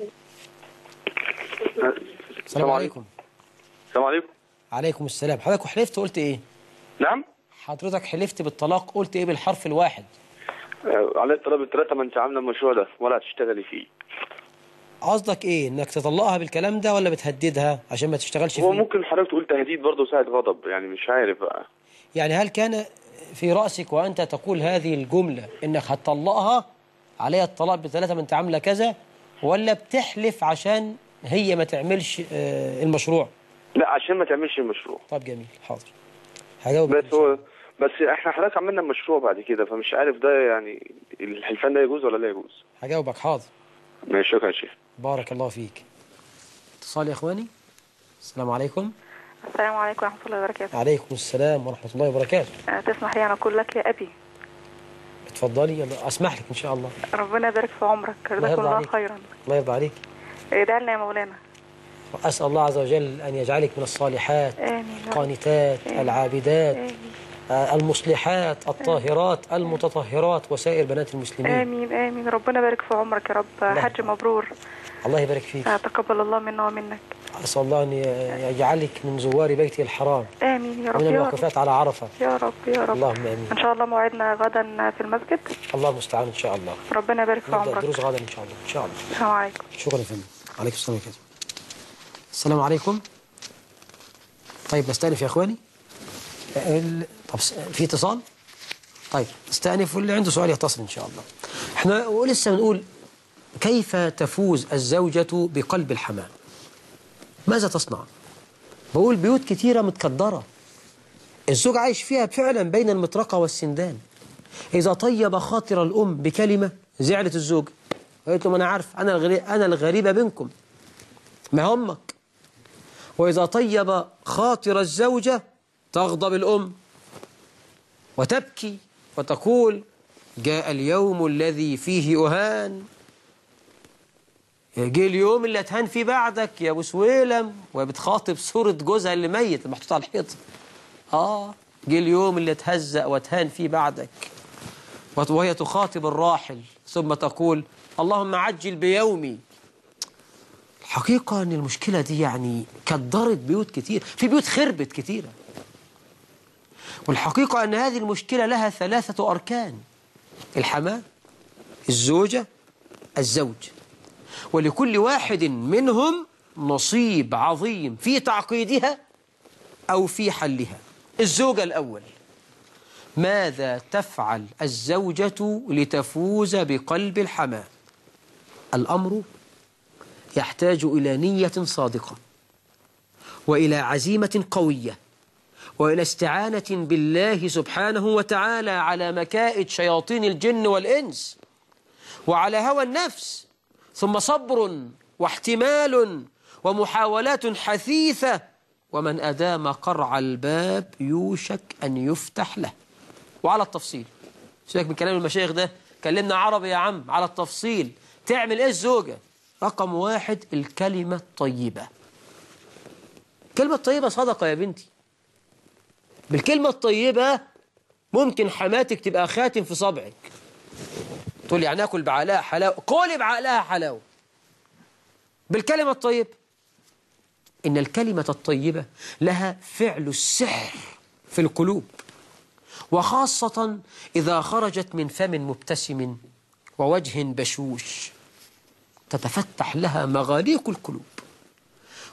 السلام عليكم. السلام عليكم. عليكم السلام. حضرتك حلفت قلت ايه؟ نعم. حضرتك حلفت بالطلاق قلت ايه بالحرف الواحد؟ آه، علي الطلب الثلاثة ما انت عامله المشروع ده ولا هتشتغلي فيه. قصدك ايه؟ انك تطلقها بالكلام ده ولا بتهددها عشان ما تشتغلش فيه؟ هو ممكن حضرتك تقول تهديد برضه ساعة غضب، يعني مش عارف بقى. يعني هل كان في رأسك وأنت تقول هذه الجملة إنك هتطلقها عليها الطلاق بثلاثة ما أنت عاملة كذا، ولا بتحلف عشان هي ما تعملش آه، المشروع؟ لا عشان ما تعملش المشروع. طب جميل، حاضر هجاوب. بس هو بس احنا حضرتك عملنا المشروع بعد كده، فمش عارف ده يعني الحلفان ده يجوز ولا لا يجوز. هجاوبك حاضر. ماشي، شكرا يا شيخ. بارك الله فيك. اتصال يا إخواني. السلام عليكم. السلام عليكم ورحمة الله وبركاته. عليكم السلام ورحمة الله وبركاته. أه تسمح لي أن أقول لك يا أبي؟ اتفضلي، يلا أسمح لك إن شاء الله. ربنا يبارك في عمرك، جزاكم الله خيرا. الله يرضى عليك. ادعي لنا يا مولانا. وأسأل الله عز وجل أن يجعلك من الصالحات، آمين. القانتات، العابدات، آمين. المصلحات، الطاهرات، المتطهرات، وسائر بنات المسلمين. آمين آمين. ربنا يبارك في عمرك يا رب. حج مبرور. الله يبارك فيك. تقبل الله منا ومنك. أسأل الله أن يجعلك من زوار بيته الحرام. آمين يا رب. من الوقفات على عرفة. يا رب يا رب. اللهم آمين. إن شاء الله موعدنا غدا في المسجد. الله المستعان إن شاء الله. ربنا يبارك في عمرك. دروس غدا إن شاء الله. إن شاء الله. السلام عليكم. شكرا يا فندم. عليكم السلام عليكم. السلام عليكم. طيب نستأنف يا إخواني. ال... طب في اتصال؟ طيب نستأنف، واللي عنده سؤال يتصل إن شاء الله. احنا ولسه بنقول كيف تفوز الزوجة بقلب الحمام؟ ماذا تصنع؟ بقول بيوت كتيرة متكدرة، الزوج عايش فيها فعلا بين المطرقة والسندان. إذا طيب خاطر الأم بكلمة زعلت الزوج، قالت له ما أنا عارف، أنا الغريب أنا الغريبة بينكم، ما همك. وإذا طيب خاطر الزوجة تغضب الأم وتبكي وتقول جاء اليوم الذي فيه أهان، جاء اليوم اللي هتهان فيه بعدك يا أبو سويلم، وبتخاطب صورة جوزها اللي ميت محطوط على الحيط. آه جاء اليوم اللي تهزأ وتهان فيه بعدك، وهي تخاطب الراحل ثم تقول اللهم عجل بيومي. الحقيقة أن المشكلة دي يعني كدرت بيوت كتير، في بيوت خربت كتيرة. والحقيقة أن هذه المشكلة لها ثلاثة أركان: الحماة، الزوجة، الزوج، ولكل واحد منهم نصيب عظيم في تعقيدها أو في حلها. الزوجة الأول، ماذا تفعل الزوجة لتفوز بقلب الحماة؟ الأمر يحتاج إلى نية صادقة، وإلى عزيمة قوية، وإلى استعانة بالله سبحانه وتعالى على مكائد شياطين الجن والإنس، وعلى هوى النفس، ثم صبر واحتمال ومحاولات حثيثة، ومن أدام قرع الباب يوشك أن يفتح له. وعلى التفصيل، سيبك من كلام المشايخ ده، كلمنا عربي يا عم. على التفصيل تعمل إيه الزوجة؟ رقم واحد، الكلمة الطيبة. كلمة طيبة صدقة يا بنتي. بالكلمة الطيبة ممكن حماتك تبقى خاتم في صبعك، تقول يعني أكل بعقلها حلاوة، كلي بعقلها حلاوة بالكلمة الطيبة. إن الكلمة الطيبة لها فعل السحر في القلوب، وخاصة إذا خرجت من فم مبتسم ووجه بشوش، تتفتح لها مغاليق القلوب.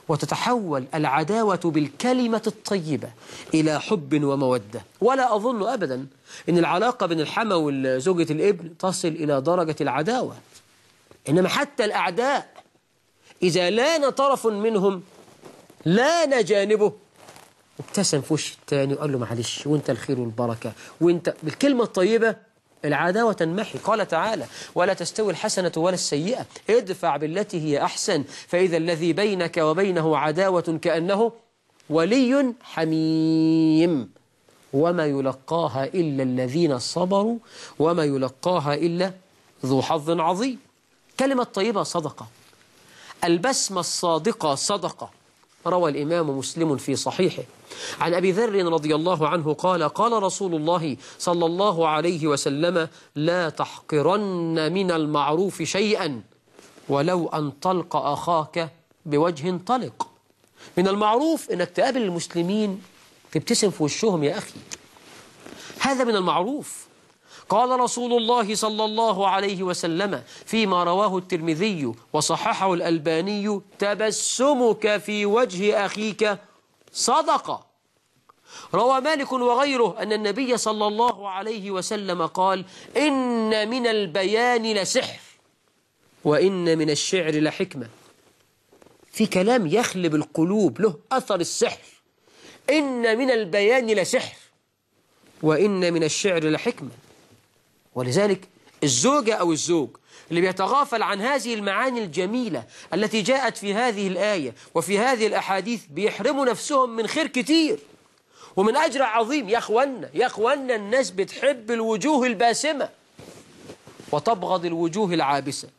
وتتحول العداوة بالكلمة الطيبة إلى حب ومودة. ولا أظن أبدا أن العلاقة بين الحمى وزوجة الابن تصل إلى درجة العداوة، إنما حتى الأعداء إذا لان طرف منهم لان جانبه ابتسم في وش التاني وقال له معلش وانت الخير والبركة، وانت بالكلمة الطيبة العداوة تنمحي. قال تعالى: ولا تستوي الحسنة ولا السيئة ادفع بالتي هي أحسن فإذا الذي بينك وبينه عداوة كأنه ولي حميم وما يلقاها إلا الذين صبروا وما يلقاها إلا ذو حظ عظيم. كلمة طيبة صدقة، البسمة الصادقة صدقة. روى الإمام مسلم في صحيحه عن أبي ذر رضي الله عنه قال: قال رسول الله صلى الله عليه وسلم: لا تحقرن من المعروف شيئا ولو أن تلقى أخاك بوجه طلق. من المعروف أنك تقابل المسلمين تبتسم في وشهم يا أخي، هذا من المعروف. قال رسول الله صلى الله عليه وسلم فيما رواه الترمذي وصححه الألباني: تبسمك في وجه أخيك صدقة. روى مالك وغيره أن النبي صلى الله عليه وسلم قال: إن من البيان لسحر وإن من الشعر لحكمة. في كلام يخلب القلوب له أثر السحر. إن من البيان لسحر وإن من الشعر لحكمة. ولذلك الزوجة أو الزوج اللي بيتغافل عن هذه المعاني الجميلة التي جاءت في هذه الآية وفي هذه الأحاديث بيحرموا نفسهم من خير كتير ومن أجر عظيم. يا أخوانا يا أخوانا الناس بتحب الوجوه الباسمة وتبغض الوجوه العابسة.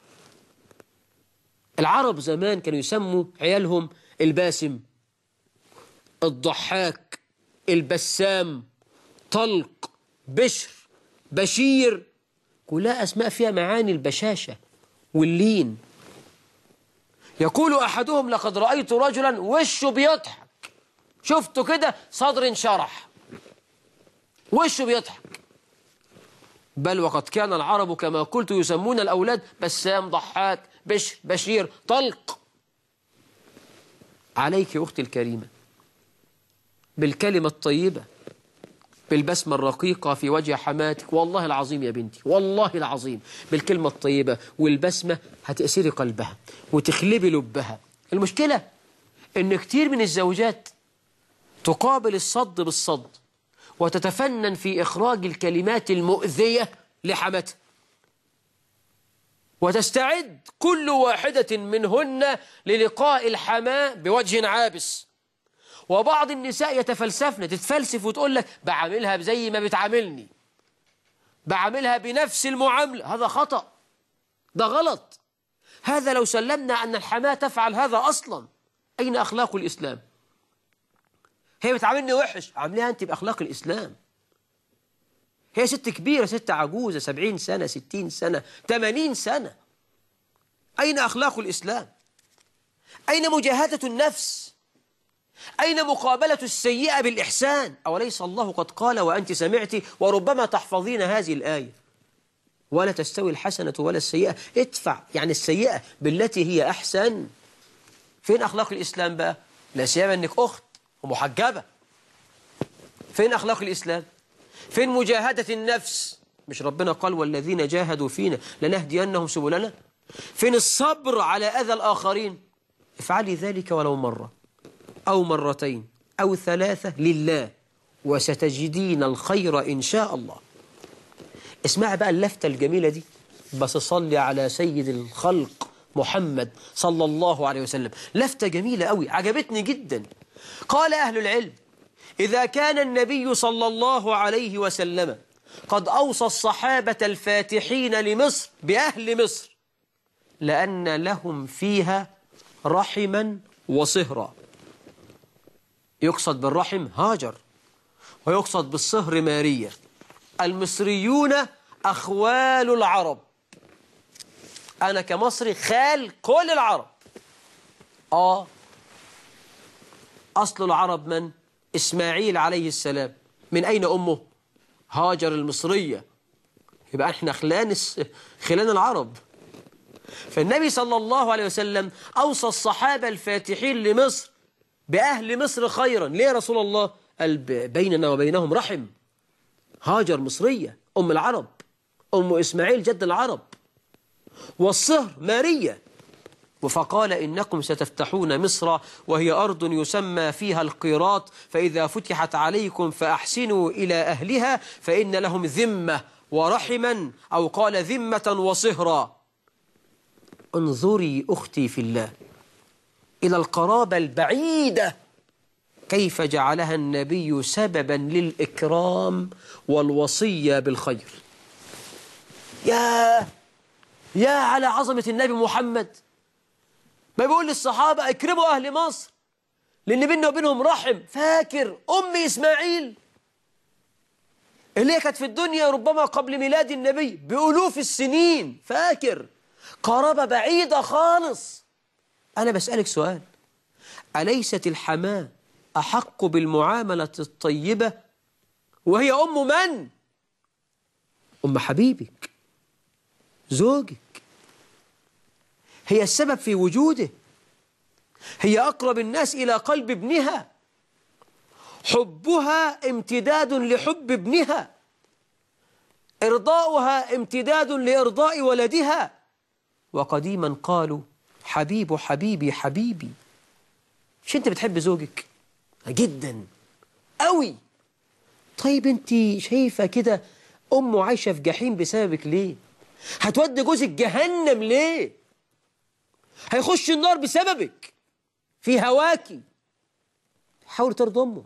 العرب زمان كانوا يسموا عيالهم الباسم، الضحاك، البسام، طلق، بشر، بشير، كلها أسماء فيها معاني البشاشة واللين. يقول أحدهم: لقد رأيت رجلا وشه بيضحك، شفته كده صدر انشرح وشه بيضحك. بل وقد كان العرب كما قلت يسمون الأولاد بسام، ضحاك، بشر، بشير، طلق. عليك يا أختي الكريمة بالكلمة الطيبة، بالبسمة الرقيقة في وجه حماتك. والله العظيم يا بنتي، والله العظيم بالكلمة الطيبة والبسمة هتأسري قلبها وتخلبي لبها. المشكلة إن كتير من الزوجات تقابل الصد بالصد وتتفنن في إخراج الكلمات المؤذية لحماتها، وتستعد كل واحدة منهن للقاء الحماة بوجه عابس. وبعض النساء يتفلسفن، تتفلسف وتقول لك بعاملها زي ما بتعاملني، بعاملها بنفس المعاملة. هذا خطأ، ده غلط. هذا لو سلمنا أن الحماة تفعل هذا أصلا، أين أخلاق الإسلام؟ هي بتعاملني وحش، عاملها أنت بأخلاق الإسلام. هي ست كبيرة، ست عجوزة، سبعين سنة، ستين سنة، ثمانين سنة. أين أخلاق الإسلام؟ أين مجاهدة النفس؟ أين مقابلة السيئة بالإحسان؟ أوليس الله قد قال وأنت سمعت وربما تحفظين هذه الآية: ولا تستوي الحسنة ولا السيئة ادفع، يعني السيئة بالتي هي أحسن. فين أخلاق الإسلام بقى؟ لا سيما أنك أخت ومحجبة. فين أخلاق الإسلام؟ فين مجاهدة النفس؟ مش ربنا قال والذين جاهدوا فينا لنهدينهم سبلنا؟ فين الصبر على أذى الآخرين؟ افعلي ذلك ولو مرة أو مرتين أو ثلاثة لله وستجدين الخير إن شاء الله. اسمع بقى اللفتة الجميلة دي، بس صلي على سيد الخلق محمد صلى الله عليه وسلم. لفتة جميلة قوي عجبتني جدا. قال أهل العلم: إذا كان النبي صلى الله عليه وسلم قد أوصى الصحابة الفاتحين لمصر بأهل مصر لأن لهم فيها رحما وصهرا. يقصد بالرحم هاجر، ويقصد بالصهر ماريا. المصريون أخوال العرب، أنا كمصري خال كل العرب. آه أصل العرب من؟ إسماعيل عليه السلام. من أين أمه؟ هاجر المصرية. يبقى إحنا خلان خلان العرب. فالنبي صلى الله عليه وسلم أوصى الصحابة الفاتحين لمصر بأهل مصر خيرا. ليه يا رسول الله؟ قال بيننا وبينهم رحم. هاجر مصرية أم العرب، أم إسماعيل جد العرب، والصهر مارية. فقال إنكم ستفتحون مصر وهي أرض يسمى فيها القيراط، فإذا فتحت عليكم فأحسنوا إلى أهلها فإن لهم ذمة ورحما، أو قال ذمة وصهرا. انظري أختي في الله إلى القرابة البعيدة كيف جعلها النبي سببا للإكرام والوصية بالخير. يا يا على عظمة النبي محمد، ما بيقول للصحابة اكرموا أهل مصر لأن بيننا وبينهم رحم. فاكر أم إسماعيل اللي هي كانت في الدنيا ربما قبل ميلاد النبي بألوف السنين، فاكر قرابة بعيدة خالص. أنا بسألك سؤال، أليست الحماة أحق بالمعاملة الطيبة وهي أم من؟ أم حبيبك، زوجك، هي السبب في وجوده، هي أقرب الناس إلى قلب ابنها، حبها امتداد لحب ابنها، إرضاؤها امتداد لإرضاء ولدها. وقديما قالوا حبيب حبيبي حبيبي. مش أنت بتحب زوجك جدا قوي؟ طيب أنت شايفة كده أمه عايشة في جحيم بسببك ليه؟ هتودي جوزك جهنم ليه؟ هيخش النار بسببك في هواكي. حاول ترضى أمه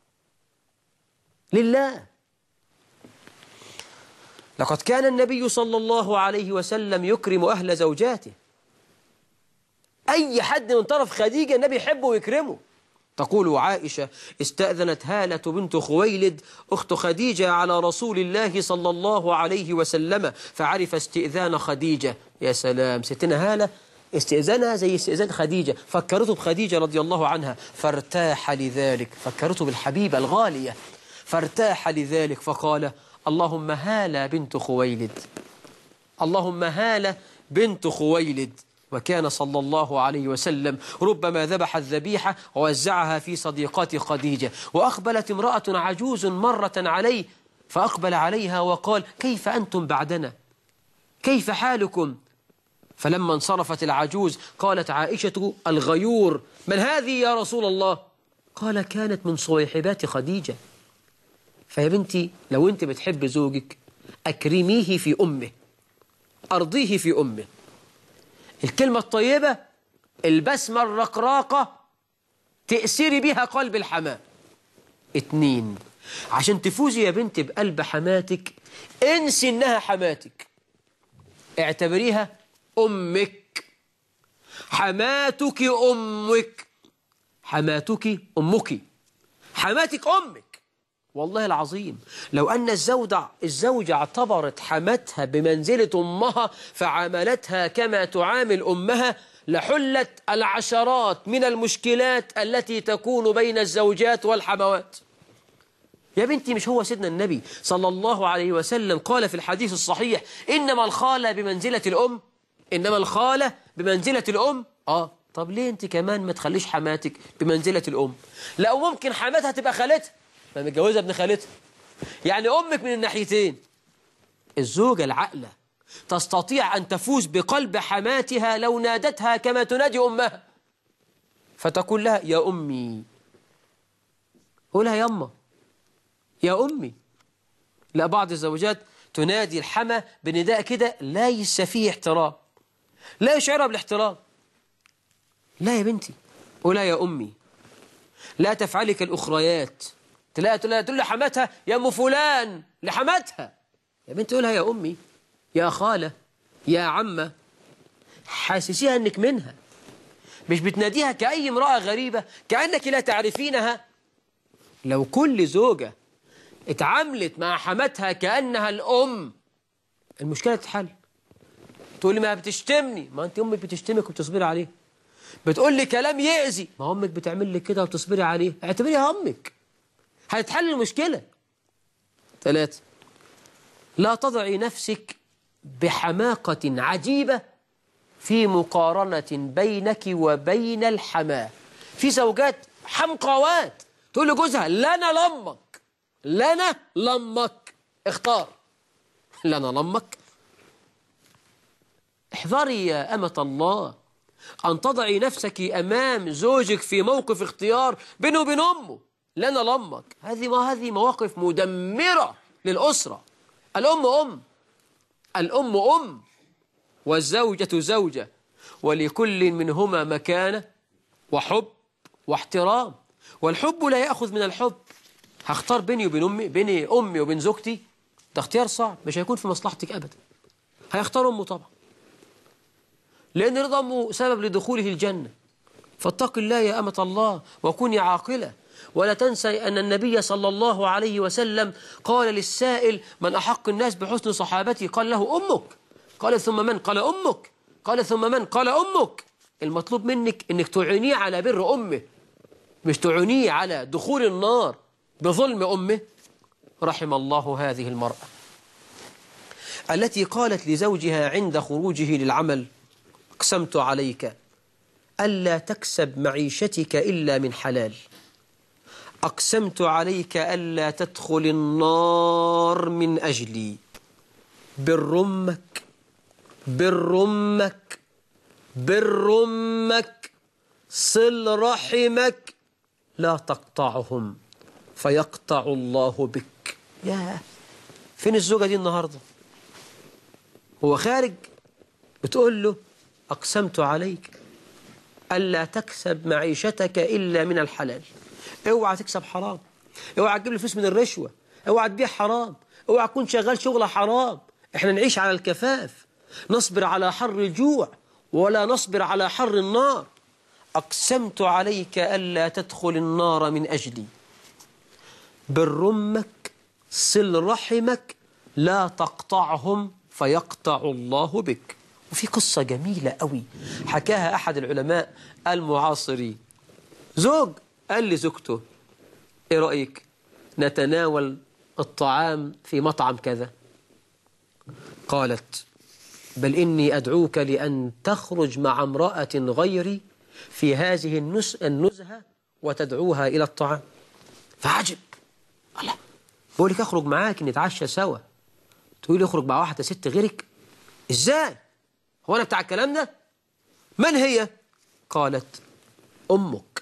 لله. لقد كان النبي صلى الله عليه وسلم يكرم أهل زوجاته. أي حد من طرف خديجة النبي يحبه ويكرمه. تقول عائشة استأذنت هالة بنت خويلد أخت خديجة على رسول الله صلى الله عليه وسلم فعرف استئذان خديجة. يا سلام، ستنا هالة استئذانها زي استئذان خديجة، فكرته بخديجة رضي الله عنها فارتاح لذلك، فكرته بالحبيبة الغالية فارتاح لذلك، فقال اللهم هالة بنت خويلد، اللهم هالة بنت خويلد. وكان صلى الله عليه وسلم ربما ذبح الذبيحة ووزعها في صديقات خديجة. وأقبلت امرأة عجوز مرة عليه فأقبل عليها وقال كيف أنتم بعدنا؟ كيف حالكم؟ فلما انصرفت العجوز قالت عائشة الغيور من هذه يا رسول الله؟ قال كانت من صويحبات خديجة. فيا بنتي لو أنت بتحب زوجك أكرميه في أمه، أرضيه في أمه. الكلمة الطيبة، البسمة الرقراقة، تأثيري بها قلب الحماة. اتنين، عشان تفوزي يا بنتي بقلب حماتك انسي انها حماتك، اعتبريها أمك. حماتك أمك، حماتك أمك، حماتك أمك. والله العظيم لو أن الزوجة الزوجة اعتبرت حماتها بمنزلة أمها فعاملتها كما تعامل أمها لحلت العشرات من المشكلات التي تكون بين الزوجات والحموات. يا بنتي مش هو سيدنا النبي صلى الله عليه وسلم قال في الحديث الصحيح إنما الخالة بمنزلة الأم؟ إنما الخالة بمنزلة الأم؟ آه طب ليه أنت كمان ما تخليش حماتك بمنزلة الأم؟ لا ممكن حماتها تبقى خالتها، ما متجوزة ابن خالتها، يعني أمك من الناحيتين. الزوجة العاقلة تستطيع أن تفوز بقلب حماتها لو نادتها كما تنادي أمها، فتقول لها يا أمي، قولها يا أمه، يا أمي. لا بعض الزوجات تنادي الحما بنداء كده ليس فيه احترام، لا يشعرها بالاحترام. لا يا بنتي قولها يا أمي، لا تفعلي كالأخريات، تلاقي تلاقي تقول لحماتها يا أم فلان لحماتها. يا بنتي قولها يا أمي، يا خالة، يا عمة، حاسسيها أنك منها، مش بتناديها كأي امرأة غريبة كأنك لا تعرفينها. لو كل زوجة اتعاملت مع حماتها كأنها الأم المشكلة تتحل. تقول لي ما بتشتمني، ما أنت أمك بتشتمك وبتصبري عليه. بتقول لي كلام يأذي، ما أمك بتعمل لك كده وبتصبري عليه، اعتبريها أمك، هتحل المشكلة. ثلاثة، لا تضعي نفسك بحماقة عجيبة في مقارنة بينك وبين الحماة. في زوجات حمقوات تقول لجوزها لنا لمك لنا لمك، اختار لنا لمك. احذري يا أمة الله أن تضعي نفسك أمام زوجك في موقف اختيار بينه وبين أمه. لنا لمك، هذه ما هذه مواقف مدمرة للأسرة. الأم أم الأم أم والزوجة زوجة، ولكل منهما مكانة وحب واحترام، والحب لا يأخذ من الحب. هختار بيني وبين أمي، بيني أمي وبين زوجتي، ده اختيار صعب، مش هيكون في مصلحتك أبدا. هيختار أمه طبعا، لأن رضا أمه سبب لدخوله الجنة. فاتق الله يا أمة الله وكوني عاقلة، ولا تنسي أن النبي صلى الله عليه وسلم قال للسائل من أحق الناس بحسن صحابتي؟ قال له أمك. قال ثم من؟ قال أمك. قال ثم من؟ قال أمك. المطلوب منك أنك تعينيه على بر أمه، مش تعينيه على دخول النار بظلم أمه. رحم الله هذه المرأة التي قالت لزوجها عند خروجه للعمل أقسمت عليك ألا تكسب معيشتك إلا من حلال، أقسمت عليك ألا تدخل النار من أجلي. بر أمك بر أمك بر أمك، صل رحمك، لا تقطعهم فيقطع الله بك. يا فين الزوجة دي النهاردة؟ هو خارج بتقول له أقسمت عليك ألا تكسب معيشتك إلا من الحلال. اوعى تكسب حرام، اوعى تجيب لي فلوس من الرشوة، اوعى تبيع حرام، اوعى تكون شغال شغلة حرام. احنا نعيش على الكفاف، نصبر على حر الجوع ولا نصبر على حر النار. أقسمت عليك ألا تدخل النار من أجلي. بر أمك، صل رحمك، لا تقطعهم فيقطع الله بك. وفي قصة جميلة قوي حكاها أحد العلماء المعاصرين. زوج قال لزوجته إيه رأيك نتناول الطعام في مطعم كذا؟ قالت بل إني أدعوك لأن تخرج مع امرأة غيري في هذه النزهة وتدعوها إلى الطعام. فعجب، الله، بقول لك أخرج معاك نتعشى سوا، تقول لي أخرج مع واحدة ست غيرك؟ إزاي؟ هو أنا بتاع الكلام ده؟ من هي؟ قالت أمك.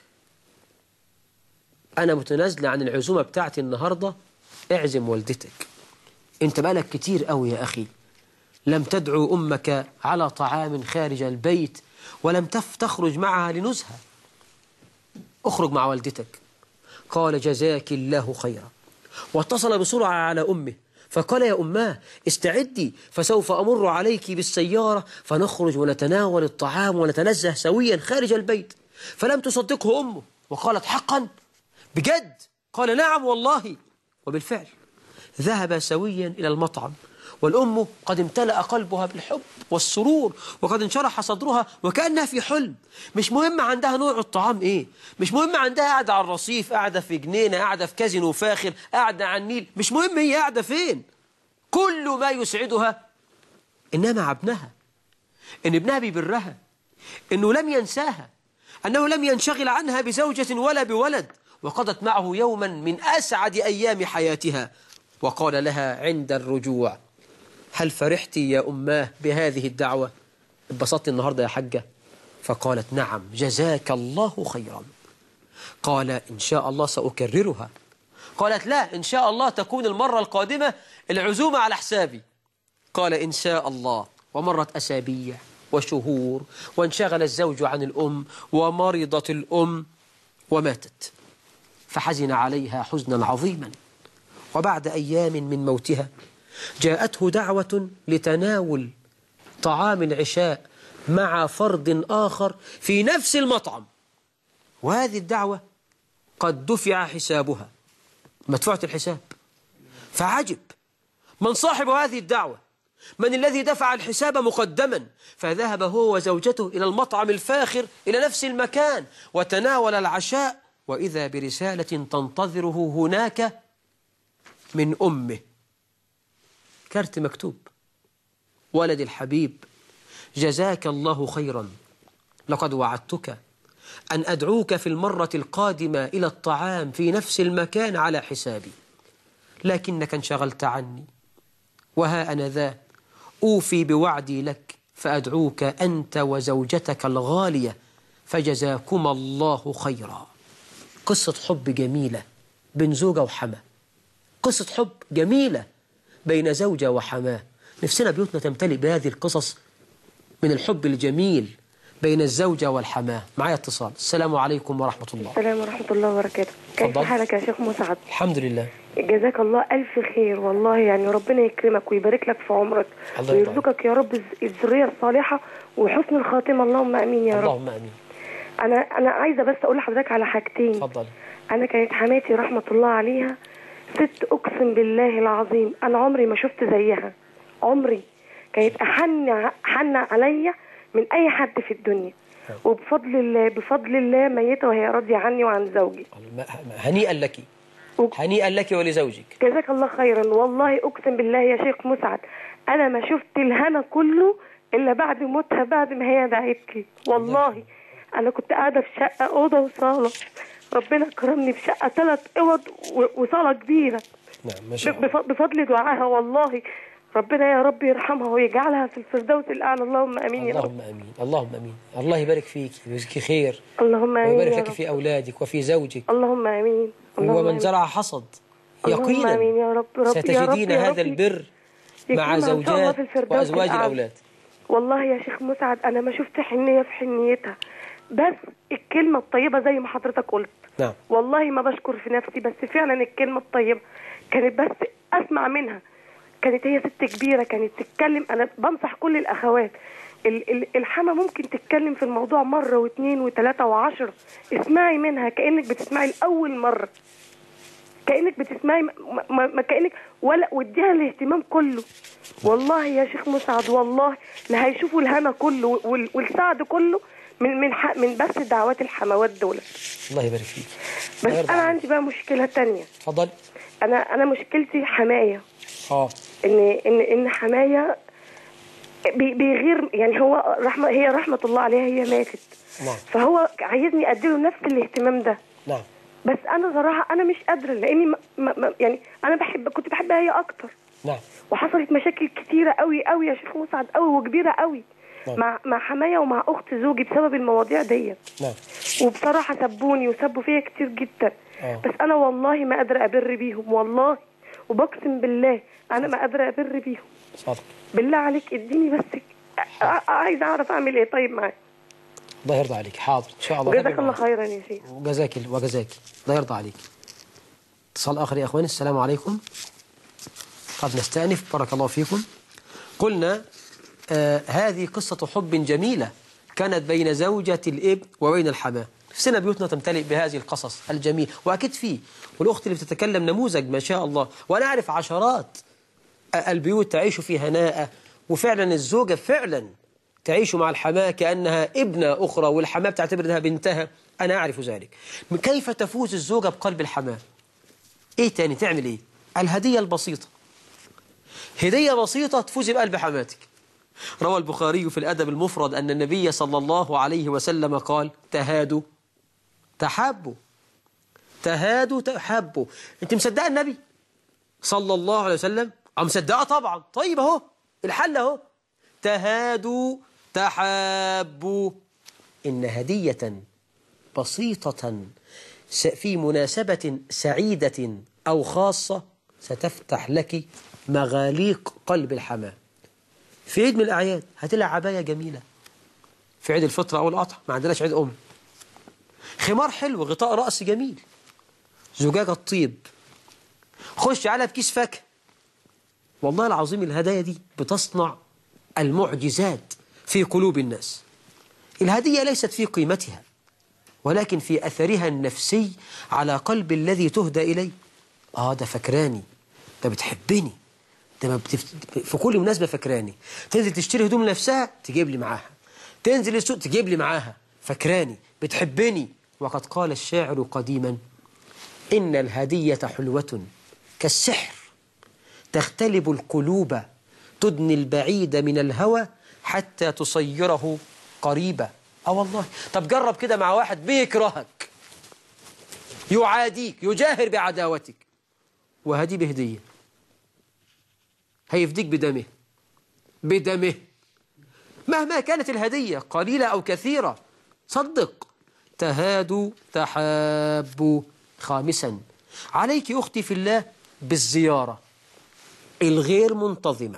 أنا متنازلة عن العزومة بتاعتي النهاردة، اعزم والدتك. أنت بقالك كتير قوي يا أخي لم تدعو أمك على طعام خارج البيت ولم تخرج معها لنزهة، اخرج مع والدتك. قال جزاك الله خيرا، واتصل بسرعة على أمه فقال يا أماه استعدي فسوف أمر عليك بالسيارة فنخرج ونتناول الطعام ونتنزه سويا خارج البيت. فلم تصدقه أمه وقالت حقا بجد؟ قال نعم والله. وبالفعل ذهب سويا إلى المطعم، والأم قد امتلأ قلبها بالحب والسرور وقد انشرح صدرها وكأنها في حلم. مش مهم عندها نوع الطعام إيه، مش مهم عندها قاعدة على الرصيف، قاعدة في جنينة، قاعدة في كازينو فاخر، قاعدة على النيل، مش مهم هي قاعدة فين. كل ما يسعدها إنها مع ابنها، إن ابنها بيبرها، إنه لم ينساها، أنه لم ينشغل عنها بزوجة ولا بولد، وقضت معه يوما من أسعد أيام حياتها. وقال لها عند الرجوع هل فرحت يا أماه بهذه الدعوة؟ اتبسطت النهاردة يا حجة؟ فقالت نعم جزاك الله خيرا. قال إن شاء الله سأكررها. قالت لا، إن شاء الله تكون المرة القادمة العزومة على حسابي. قال إن شاء الله. ومرت أسابيع وشهور وانشغل الزوج عن الأم ومرضت الأم وماتت، فحزن عليها حزنا عظيما. وبعد أيام من موتها جاءته دعوة لتناول طعام العشاء مع فرد آخر في نفس المطعم، وهذه الدعوة قد دفع حسابها، مدفوعة الحساب. فعجب، من صاحب هذه الدعوة؟ من الذي دفع الحساب مقدما؟ فذهب هو وزوجته إلى المطعم الفاخر إلى نفس المكان وتناول العشاء، وإذا برسالة تنتظره هناك من أمه، كارت مكتوب: ولد الحبيب جزاك الله خيرا، لقد وعدتك أن أدعوك في المرة القادمة إلى الطعام في نفس المكان على حسابي، لكنك انشغلت عني، وها أنا ذا أوفي بوعدي لك فأدعوك أنت وزوجتك الغالية، فجزاكما الله خيرا. قصة حب جميلة بين زوجة وحماه، قصة حب جميلة بين زوجة وحماه. نفسنا بيوتنا تمتلئ بهذه القصص من الحب الجميل بين الزوجة والحماه. معايا اتصال. السلام عليكم ورحمة الله. السلام ورحمة الله وبركاته. كيف حالك يا شيخ مسعد؟ الحمد لله. جزاك الله ألف خير والله، يعني ربنا يكرمك ويبارك لك في عمرك ويرزقك يا رب الذرية الصالحة وحسن الخاتمة، اللهم آمين يا رب. اللهم آمين. أنا أنا عايزة بس أقول لحضرتك على حاجتين. اتفضل. أنا كانت حماتي رحمة الله عليها ست أقسم بالله العظيم أنا عمري ما شفت زيها، عمري. كانت أحن حن عليا من أي حد في الدنيا، وبفضل الله بفضل الله ميتة وهي راضية عني وعن زوجي. هنيئا لك، هنيئا لك ولزوجك. جزاك الله خيرا والله، أقسم بالله يا شيخ مسعد أنا ما شفت الهنا كله إلا بعد موتها، بعد ما هي دعت لي والله. أنا كنت قاعدة في شقة أوضة وصالة، ربنا كرمني بشقة ثلاث أوض وصالة كبيرة. نعم ما شاء الله. بفضل دعائها والله. ربنا يا رب يرحمها ويجعلها في الفردوس الأعلى، اللهم آمين يا رب. اللهم آمين. اللهم آمين. الله يبارك فيك ويجزيك خير. اللهم آمين. ويبارك لك في أولادك وفي زوجك. اللهم آمين. ومن زرع حصد يقينا. آمين يا رب. رب ستجدين يا رب هذا البر مع زوجات وأزواج الأولاد. والله يا شيخ مسعد أنا ما شفت حنية في حنيتها، بس الكلمة الطيبة زي ما حضرتك قلت. نعم. والله ما بشكر في نفسي، بس فعلا الكلمة الطيبة كانت بس أسمع منها. كانت هي ست كبيرة كانت تتكلم. أنا بنصح كل الأخوات، الحما ممكن تتكلم في الموضوع مرة واثنين وثلاثة وعشرة، اسمعي منها كأنك بتسمعي لأول مرة، كأنك بتسمعي ما, ما كأنك ولا وديها الاهتمام كله. والله يا شيخ مسعد والله لا هيشوفوا الهنا كله والسعد كله من من من بس دعوات الحموات دول. الله يبارك فيك. بس أنا عندي بقى مشكلة تانية. اتفضل. أنا أنا مشكلتي حماية. اه ان ان ان حمايه بيغير، يعني هو رحمه هي رحمه الله عليها هي ماتت. نعم. فهو عايزني اديله نفس الاهتمام ده. نعم. بس انا صراحه انا مش قادره، لاني ما ما يعني انا بحب كنت بحبها هي اكتر. نعم. وحصلت مشاكل كتيره قوي قوي يا شيخ مسعد قوي وكبيره قوي. نعم. مع مع حمايه ومع اخت زوجي بسبب المواضيع ديت. نعم. وبصراحه سبوني وسبوا فيا كتير جدا. أوه. بس انا والله ما قادره ابر بيهم والله، وبقسم بالله انا ما قادره ابر بيهم. صدق. بالله عليك اديني بس عايزه اعرف اعمل ايه طيب معاك. الله يرضى عليك. حاضر ان شاء الله. جزاك الله خيرا يا شيخ. وجزاك وجزاك الله يرضى عليك. اتصال اخر يا اخواني. السلام عليكم. قد نستأنف. بارك الله فيكم. قلنا آه هذه قصة حب جميلة كانت بين زوجة الابن وبين الحماه. نفسنا بيوتنا تمتلئ بهذه القصص الجميلة، وأكيد فيه. والأخت اللي بتتكلم نموذج ما شاء الله. وأنا أعرف عشرات البيوت تعيش في هناء، وفعلا الزوجة فعلا تعيش مع الحماه كأنها ابنة أخرى، والحماه بتعتبر أنها بنتها. أنا أعرف ذلك. كيف تفوز الزوجة بقلب الحماه؟ إيه تاني تعمل إيه؟ الهدية البسيطة. هدية بسيطة تفوز بقلب حماتك. روى البخاري في الأدب المفرد أن النبي صلى الله عليه وسلم قال: تهادوا تحبوا، تهادوا تحبوا. أنت مصدقة النبي صلى الله عليه وسلم؟ أو مصدقة طبعا. طيب أهو الحل أهو. تهادوا تحبوا. إن هدية بسيطة في مناسبة سعيدة أو خاصة ستفتح لك مغاليق قلب الحماه. في عيد من الأعياد هتلاقي عباية جميلة. في عيد الفطر أو الأضحى ما عندناش عيد أم. خمار حلو، غطاء رأس جميل، زجاجة طيب، خش على بكيس فاكهة. والله العظيم الهدايا دي بتصنع المعجزات في قلوب الناس. الهدية ليست في قيمتها، ولكن في أثرها النفسي على قلب الذي تهدى إليه. آه ده فكراني، ده بتحبني، ده بتف... في كل مناسبة فكراني. تنزل تشتري هدوم لنفسها تجيب لي معاها، تنزل السوق تجيب لي معاها، فكراني بتحبني. وقد قال الشاعر قديما: إن الهدية حلوة كالسحر تختلب القلوب، تدني البعيد من الهوى حتى تصيره قريبا. اه والله. طب جرب كده مع واحد بيكرهك، يعاديك، يجاهر بعداوتك، وهدي بهدية، هيفديك بدمه بدمه مهما كانت الهدية قليلة أو كثيرة. صدق. تهادوا تحابوا. خامسا، عليك أختي في الله بالزيارة الغير منتظمة.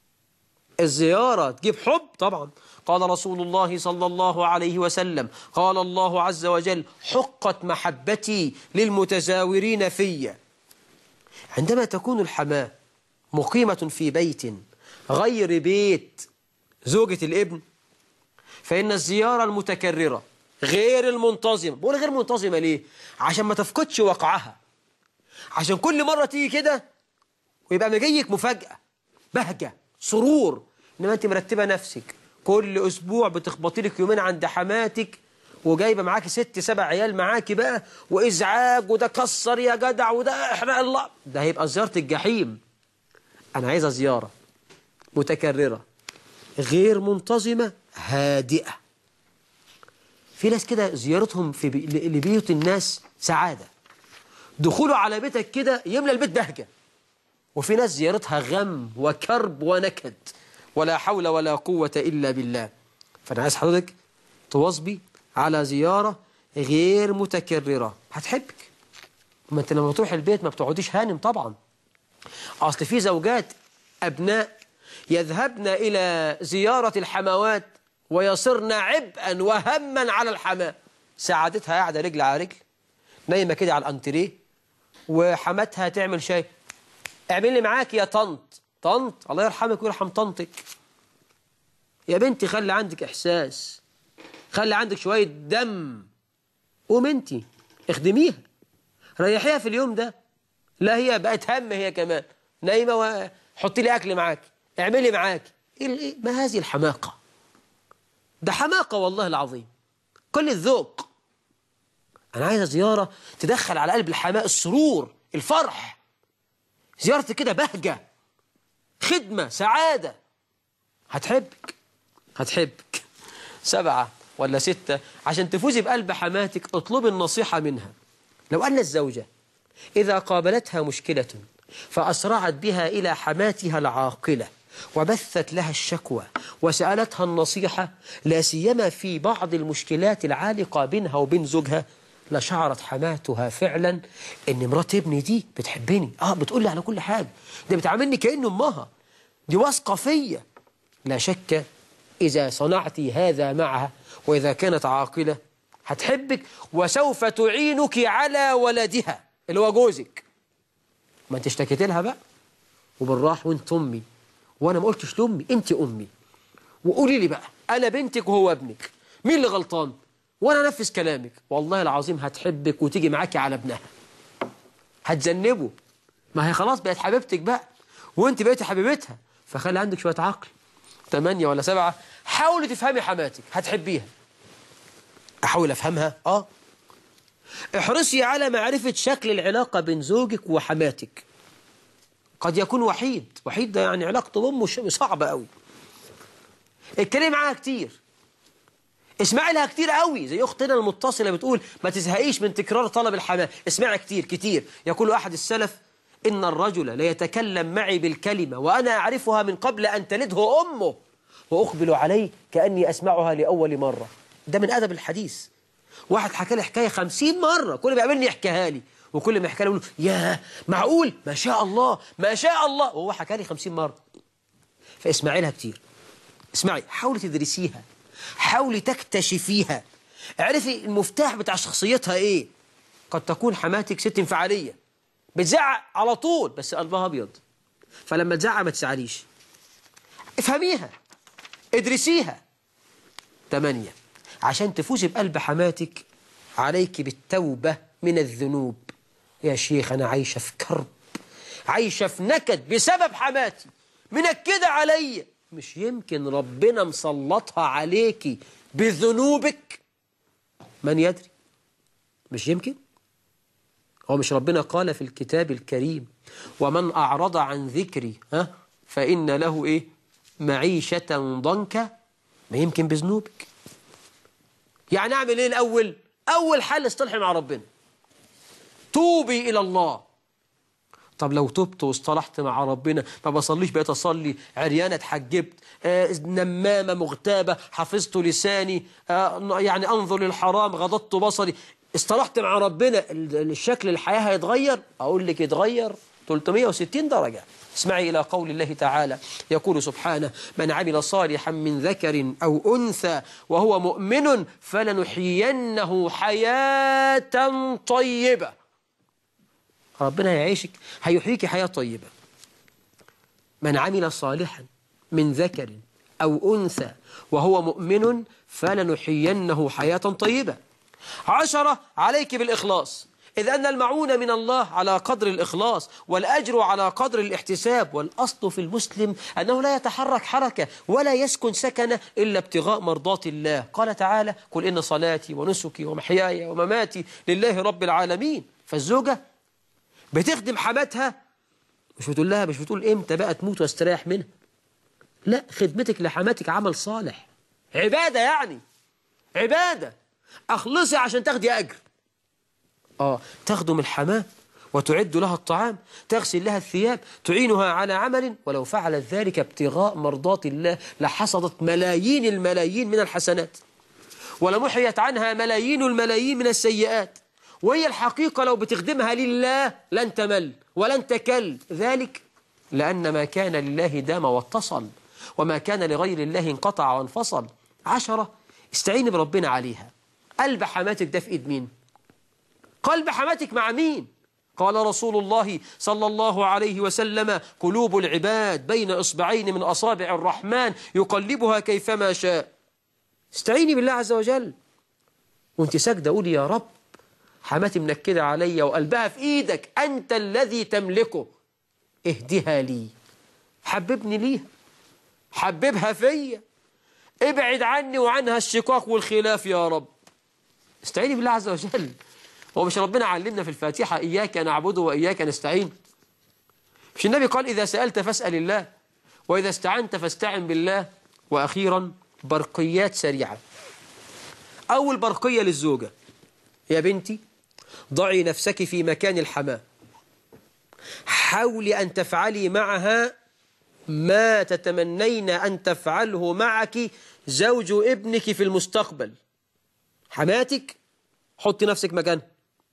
الزيارة تجيب حب طبعا. قال رسول الله صلى الله عليه وسلم، قال الله عز وجل: حقت محبتي للمتزاورين في. عندما تكون الحماة مقيمة في بيت غير بيت زوجة الابن، فإن الزيارة المتكررة غير المنتظمة. بقول غير منتظمة ليه؟ عشان ما تفقدش وقعها، عشان كل مرة تيجي كده ويبقى مجيك مفاجأة، بهجة، سرور. إنما أنت مرتبة نفسك كل أسبوع بتخبطي لك يومين عند حماتك، وجايبة معاكي ست سبع عيال معاكي بقى، وإزعاج، وده كسر يا جدع، وده احرق الله. ده هيبقى زيارة الجحيم. أنا عايزة زيارة متكررة غير منتظمة هادئة. في ناس كده زيارتهم في بي... لبيوت الناس سعادة، دخوله على بيتك كده يملى البيت بهجة. وفي ناس زيارتها غم وكرب ونكد، ولا حول ولا قوة إلا بالله. فأنا عايز حضرتك تواظبي على زيارة غير متكررة، هتحبك. ما أنت لما تروح البيت ما بتقعديش هانم طبعا. أصل في زوجات أبناء يذهبن إلى زيارة الحموات ويصرن عبئا وهما على الحماة. سعادتها قاعدة رجل على رجل نايمة كده على الأنتريه، وحماتها تعمل شاي، اعمل لي معاك يا طنط. طنط الله يرحمك ويرحم طنطك. يا بنتي خلي عندك إحساس، خلي عندك شوية دم. قوم انتي اخدميها، ريحيها في اليوم ده. لا هي بقت هم هي كمان نايمة، وحطي لي أكل معاك، اعملي معاك. إيه ما هذه الحماقة؟ ده حماقة والله العظيم. كل الذوق. أنا عايزة زيارة تدخل على قلب الحماء السرور، الفرح، زيارة كده بهجة، خدمة، سعادة. هتحبك هتحبك. سبعة ولا ستة، عشان تفوزي بقلب حماتك اطلبي النصيحة منها. لو أن الزوجة إذا قابلتها مشكلة فأسرعت بها إلى حماتها العاقلة وبثت لها الشكوى وسألتها النصيحة، لا سيما في بعض المشكلات العالقة بينها وبين زوجها، لشعرت حماتها فعلا إن مرات ابني دي بتحبني، آه بتقول لي على كل حاجة، دي بتعاملني كأنه أمها، دي واثقة فيا. لا شك إذا صنعت هذا معها وإذا كانت عاقلة هتحبك، وسوف تعينك على ولدها اللي هو جوزك. ما انت اشتكيت لها بقى وبالراح، وانت أمي وأنا ما قلتش لأمي، انت أمي، وقولي لي بقى أنا بنتك وهو ابنك، مين اللي غلطان؟ وأنا أنفذ كلامك. والله العظيم هتحبك وتيجي معاكي على ابنها، هتذنبه. ما هي خلاص بقت حبيبتك بقى، وانت بقيتي حبيبتها. فخلي عندك شوية عقل. ثمانية ولا سبعة، حاولي تفهمي حماتك، هتحبيها. أحاول أفهمها؟ آه. احرصي على معرفة شكل العلاقة بين زوجك وحماتك. قد يكون وحيد، وحيد ده يعني علاقته بأمه صعبة قوي. اتكلمي معاها كتير، اسمعي لها كتير قوي، زي أختنا المتصلة بتقول ما تزهقيش من تكرار طلب الحماة، اسمعي كتير كتير. يقول أحد السلف: إن الرجل ليتكلم معي بالكلمة وأنا أعرفها من قبل أن تلده أمه، وأقبل عليه كأني أسمعها لأول مرة. ده من أدب الحديث. واحد حكى لي حكاية خمسين مرة، كل ما يقابلني يحكيها لي، وكل ما يحكي لي يقول يا معقول، ما شاء الله ما شاء الله، وهو حكى لي خمسين مرة. فاسمعي لها كتير، اسمعي، حاولي تدرسيها، حاولي تكتشفيها، اعرفي المفتاح بتاع شخصيتها ايه. قد تكون حماتك ست انفعالية، بتزعق على طول بس قلبها أبيض، فلما تزعق ما تزعليش، افهميها، ادرسيها. ثمانية، عشان تفوزي بقلب حماتك عليك بالتوبة من الذنوب. يا شيخ أنا عايشة في كرب، عايشة في نكد بسبب حماتي، منكدة عليا. مش يمكن ربنا مسلطها عليكي بذنوبك؟ من يدري؟ مش يمكن. هو مش ربنا قال في الكتاب الكريم: ومن أعرض عن ذكري ها فإن له إيه معيشة ضنكا، ما يمكن بذنوبك. يعني أعمل إيه الأول؟ أول حل اصطلحي مع ربنا، توبي إلى الله. طب لو تبت واصطلحت مع ربنا، ما بصليش بقيت أصلي، عريانة اتحجبت، آه نمامة مغتابة، حفظت لساني، آه يعني أنظر للحرام، غضضت بصري، اصطلحت مع ربنا، الشكل الحياة هيتغير؟ أقول لك يتغير ثلاثمائة وستين درجة. اسمعي إلى قول الله تعالى، يقول سبحانه: من عمل صالحا من ذكر أو أنثى وهو مؤمن فلنحيينه حياة طيبة. ربنا هيعيشك، هيحييك حياة طيبة. من عمل صالحا من ذكر أو أنثى وهو مؤمن فلنحيينه حياة طيبة. عشرة، عليك بالإخلاص، إذ أن المعونة من الله على قدر الإخلاص، والأجر على قدر الاحتساب. والأصل في المسلم أنه لا يتحرك حركة ولا يسكن سكنة إلا ابتغاء مرضات الله. قال تعالى: قل إن صلاتي ونسكي ومحياي ومماتي لله رب العالمين. فالزوجة بتخدم حماتها، مش بتقول لها، مش بتقول إمتى بقى تموت واستريح منها، لا، خدمتك لحماتك عمل صالح، عبادة، يعني عبادة. أخلصي عشان تاخدي أجر. آه تخدم الحماة وتعد لها الطعام، تغسل لها الثياب، تعينها على عمل، ولو فعلت ذلك ابتغاء مرضات الله لحصدت ملايين الملايين من الحسنات، ولمحيت عنها ملايين الملايين من السيئات. وهي الحقيقة لو بتخدمها لله لن تمل ولن تكل، ذلك لأن ما كان لله دام واتصل، وما كان لغير الله انقطع وانفصل. عشرة، استعيني بربنا عليها. قلب حماتك ده في إيد مين؟ قلب حماتك مع مين؟ قال رسول الله صلى الله عليه وسلم: قلوب العباد بين إصبعين من أصابع الرحمن يقلبها كيفما شاء. استعيني بالله عز وجل وانت ساجدة، قولي: يا رب حماتي منكدة عليا وقلبها في إيدك، أنت الذي تملكه، اهدها لي، حببني ليها، حببها فيا، ابعد عني وعنها الشقاق والخلاف يا رب. استعيني بالله عز وجل. هو مش ربنا علمنا في الفاتحة: إياك نعبد وإياك نستعين؟ مش النبي قال: إذا سألت فاسأل الله، وإذا استعنت فاستعن بالله؟ وأخيرا، برقيات سريعة. أول برقية للزوجة: يا بنتي ضعي نفسك في مكان الحماة، حاولي أن تفعلي معها ما تتمنين أن تفعله معك زوج ابنك في المستقبل. حماتك حطي نفسك مكانها،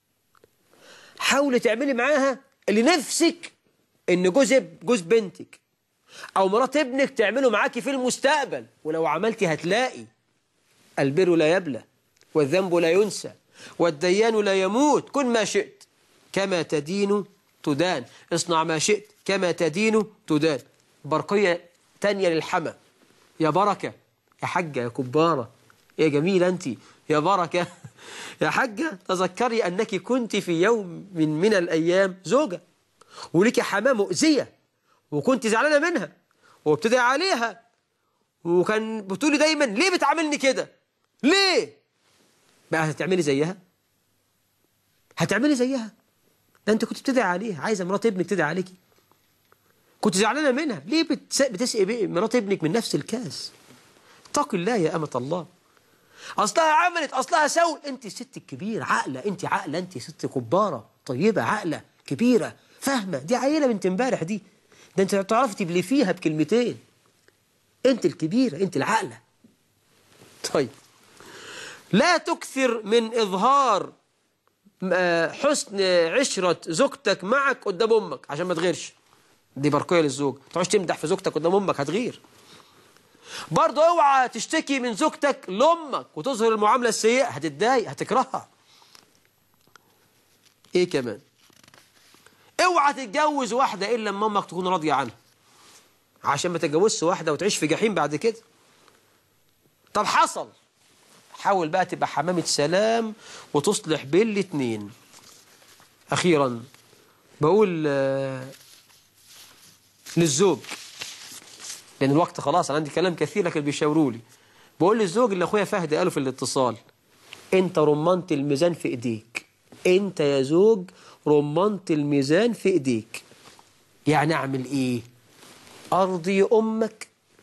حاولي تعملي معاها اللي نفسك ان جوز جوز بنتك او مرات ابنك تعمله معاكي في المستقبل. ولو عملتي هتلاقي البر لا يبلى والذنب لا ينسى والديان لا يموت. كن ما شئت كما تدين تدان، اصنع ما شئت كما تدين تدان. برقية تانية للحمى: يا بركة، يا حجة، يا كبارة، يا جميلة أنت، يا بركة، يا حجة، تذكري أنك كنت في يوم من, من الأيام زوجة، ولك حماة مؤذية، وكنت زعلانة منها وابتدأ عليها، وكان بتقولي دايما: ليه بتعاملني كده؟ ليه؟ بقى هتعملي زيها؟ هتعملي زيها؟ ده أنت كنت بتدعي عليها، عايزة مرات ابنك تدعي عليكي، كنت زعلانة منها، ليه بتسقي مرات ابنك من نفس الكاس؟ اتق الله يا أمة الله. أصلها عملت، أصلها سوت. أنت ست كبيرة عاقلة، أنت عاقلة، أنت ست كبارة طيبة عاقلة كبيرة فاهمة. دي عيلة بنت امبارح دي، ده أنت تعرفي تبلي فيها بكلمتين. أنت الكبيرة، أنت العاقلة. طيب، لا تكثر من إظهار حسن عشرة زوجتك معك قدام أمك عشان ما تغيرش. دي برقية للزوج، ما تقعدش تمدح في زوجتك قدام أمك، هتغير. برضه اوعى تشتكي من زوجتك لأمك وتظهر المعاملة السيئة، هتتضايق، هتكرهها. ايه كمان؟ اوعى تتجوز واحدة إلا لما أمك تكون راضية عنها، عشان ما تتجوزش واحدة وتعيش في جحيم بعد كده. طب حصل، حاول بقى تبقى حمامة سلام وتصلح بين الاتنين. أخيرا بقول آه للزوج، لأن الوقت خلاص، أنا عندي كلام كثير لكن بيشاوروا لي. بقول للزوج اللي أخويا فهد قاله في الاتصال: أنت رمانة الميزان في إيديك، أنت يا زوج رمانة الميزان في إيديك. يعني أعمل إيه؟ أرضي أمك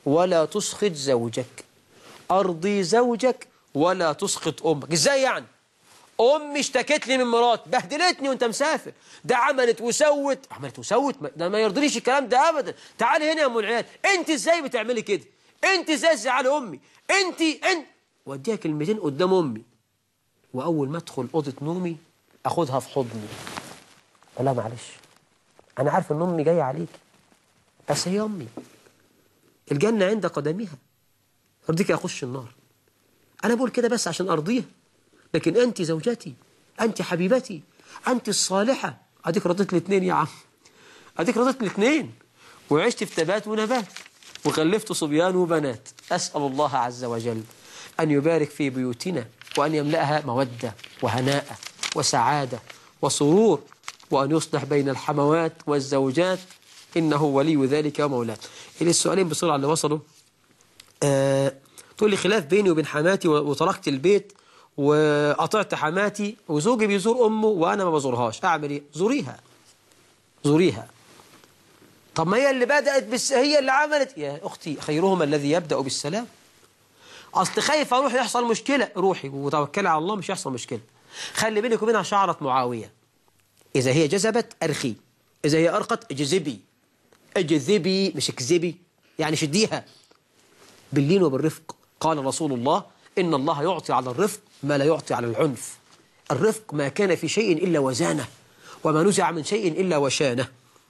ولا تسخط زوجك، أرضي زوجك ولا تسخط أمك. إزاي يعني؟ أمي اشتكت لي من مراتي، بهدلتني وأنت مسافر، ده عملت وسوت، عملت وسوت، ده ما يرضينيش الكلام ده أبدا. تعالي هنا يا أم العيال، أنت إزاي بتعملي كده؟ أنت إزاي تزعلي أمي؟ أنت أنت وأديها كلمتين قدام أمي، وأول ما أدخل أوضة نومي أخدها في حضني، أقول لها معلش أنا عارف إن أمي جاية عليك، بس هي أمي، الجنة عند قدمها، أرضيك أخش النار. أنا بقول كده بس عشان أرضيها، لكن أنت زوجتي، أنت حبيبتي، أنت الصالحة. أديك رضيت الاثنين يا عم، أديك رضيت الاثنين، وعشت في تبات ونبات، وخلفت صبيان وبنات. أسأل الله عز وجل أن يبارك في بيوتنا، وأن يملأها مودة وهناء وسعادة وسرور، وأن يصلح بين الحموات والزوجات، إنه ولي ذلك ومولاه. إلى السؤالين بسرعة اللي وصلوا. آه تقول لي خلاف بيني وبين حماتي وتركت البيت وقطعت حماتي، وزوجي بيزور أمه وأنا ما بزورهاش، أعمل إيه؟ زوريها، زوريها. طب ما هي اللي بدأت بس، هي اللي عملت. يا أختي خيرهما الذي يبدأ بالسلام. أصل خايف أروح يحصل مشكلة، روحي وتوكلي على الله، مش يحصل مشكلة. خلي بينك وبينها شعرة معاوية، إذا هي جذبت أرخي، إذا هي أرقت اجذبي، اجذبي مش اكذبي، يعني شديها باللين وبالرفق. قال رسول الله إن الله يعطي على الرفق ما لا يعطي على العنف. الرفق ما كان في شيء إلا وزانه، وما نزع من شيء إلا وشانه.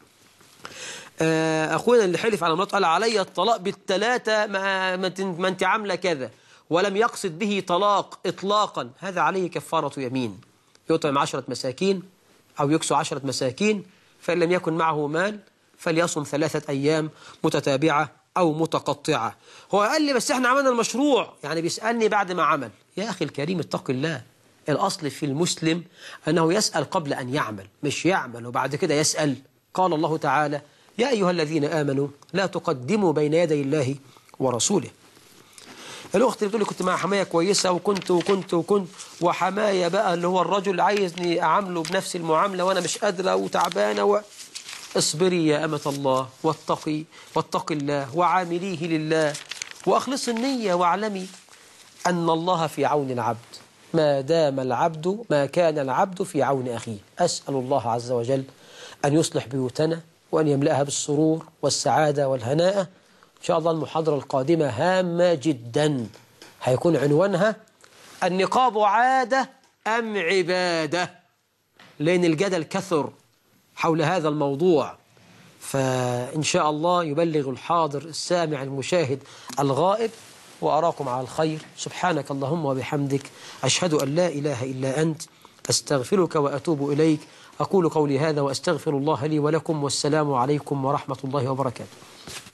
أخونا اللي حلف على مراته قال علي الطلاق بالثلاثة ما, ما أنت عاملة كذا، ولم يقصد به طلاق إطلاقا، هذا عليه كفارة يمين، يطعم عشرة مساكين أو يكسو عشرة مساكين، فإن لم يكن معه مال فليصم ثلاثة أيام متتابعة أو متقطعة. هو قال لي بس احنا عملنا المشروع، يعني بيسألني بعد ما عمل. يا أخي الكريم اتق الله، الأصل في المسلم أنه يسأل قبل أن يعمل، مش يعمل وبعد كده يسأل. قال الله تعالى يا أيها الذين آمنوا لا تقدموا بين يدي الله ورسوله. الأخت اللي بتقول لي كنت مع حماية كويسة وكنت وكنت وكنت وحماية بقى اللي هو الرجل عايزني أعامله بنفس المعاملة وأنا مش قادرة وتعبانة و... اصبري يا أمة الله واتقي واتق الله وعامليه لله وأخلص النية، واعلمي أن الله في عون العبد ما دام العبد ما كان العبد في عون أخيه. أسأل الله عز وجل أن يصلح بيوتنا وأن يملأها بالسرور والسعادة والهناء. إن شاء الله المحاضرة القادمة هامة جدا، هيكون عنوانها النقاب عادة أم عبادة، لأن الجدل كثر حول هذا الموضوع، فإن شاء الله يبلغ الحاضر السامع المشاهد الغائب، وأراكم على الخير. سبحانك اللهم وبحمدك، أشهد أن لا إله إلا أنت، أستغفرك وأتوب إليك. أقول قولي هذا وأستغفر الله لي ولكم، والسلام عليكم ورحمة الله وبركاته.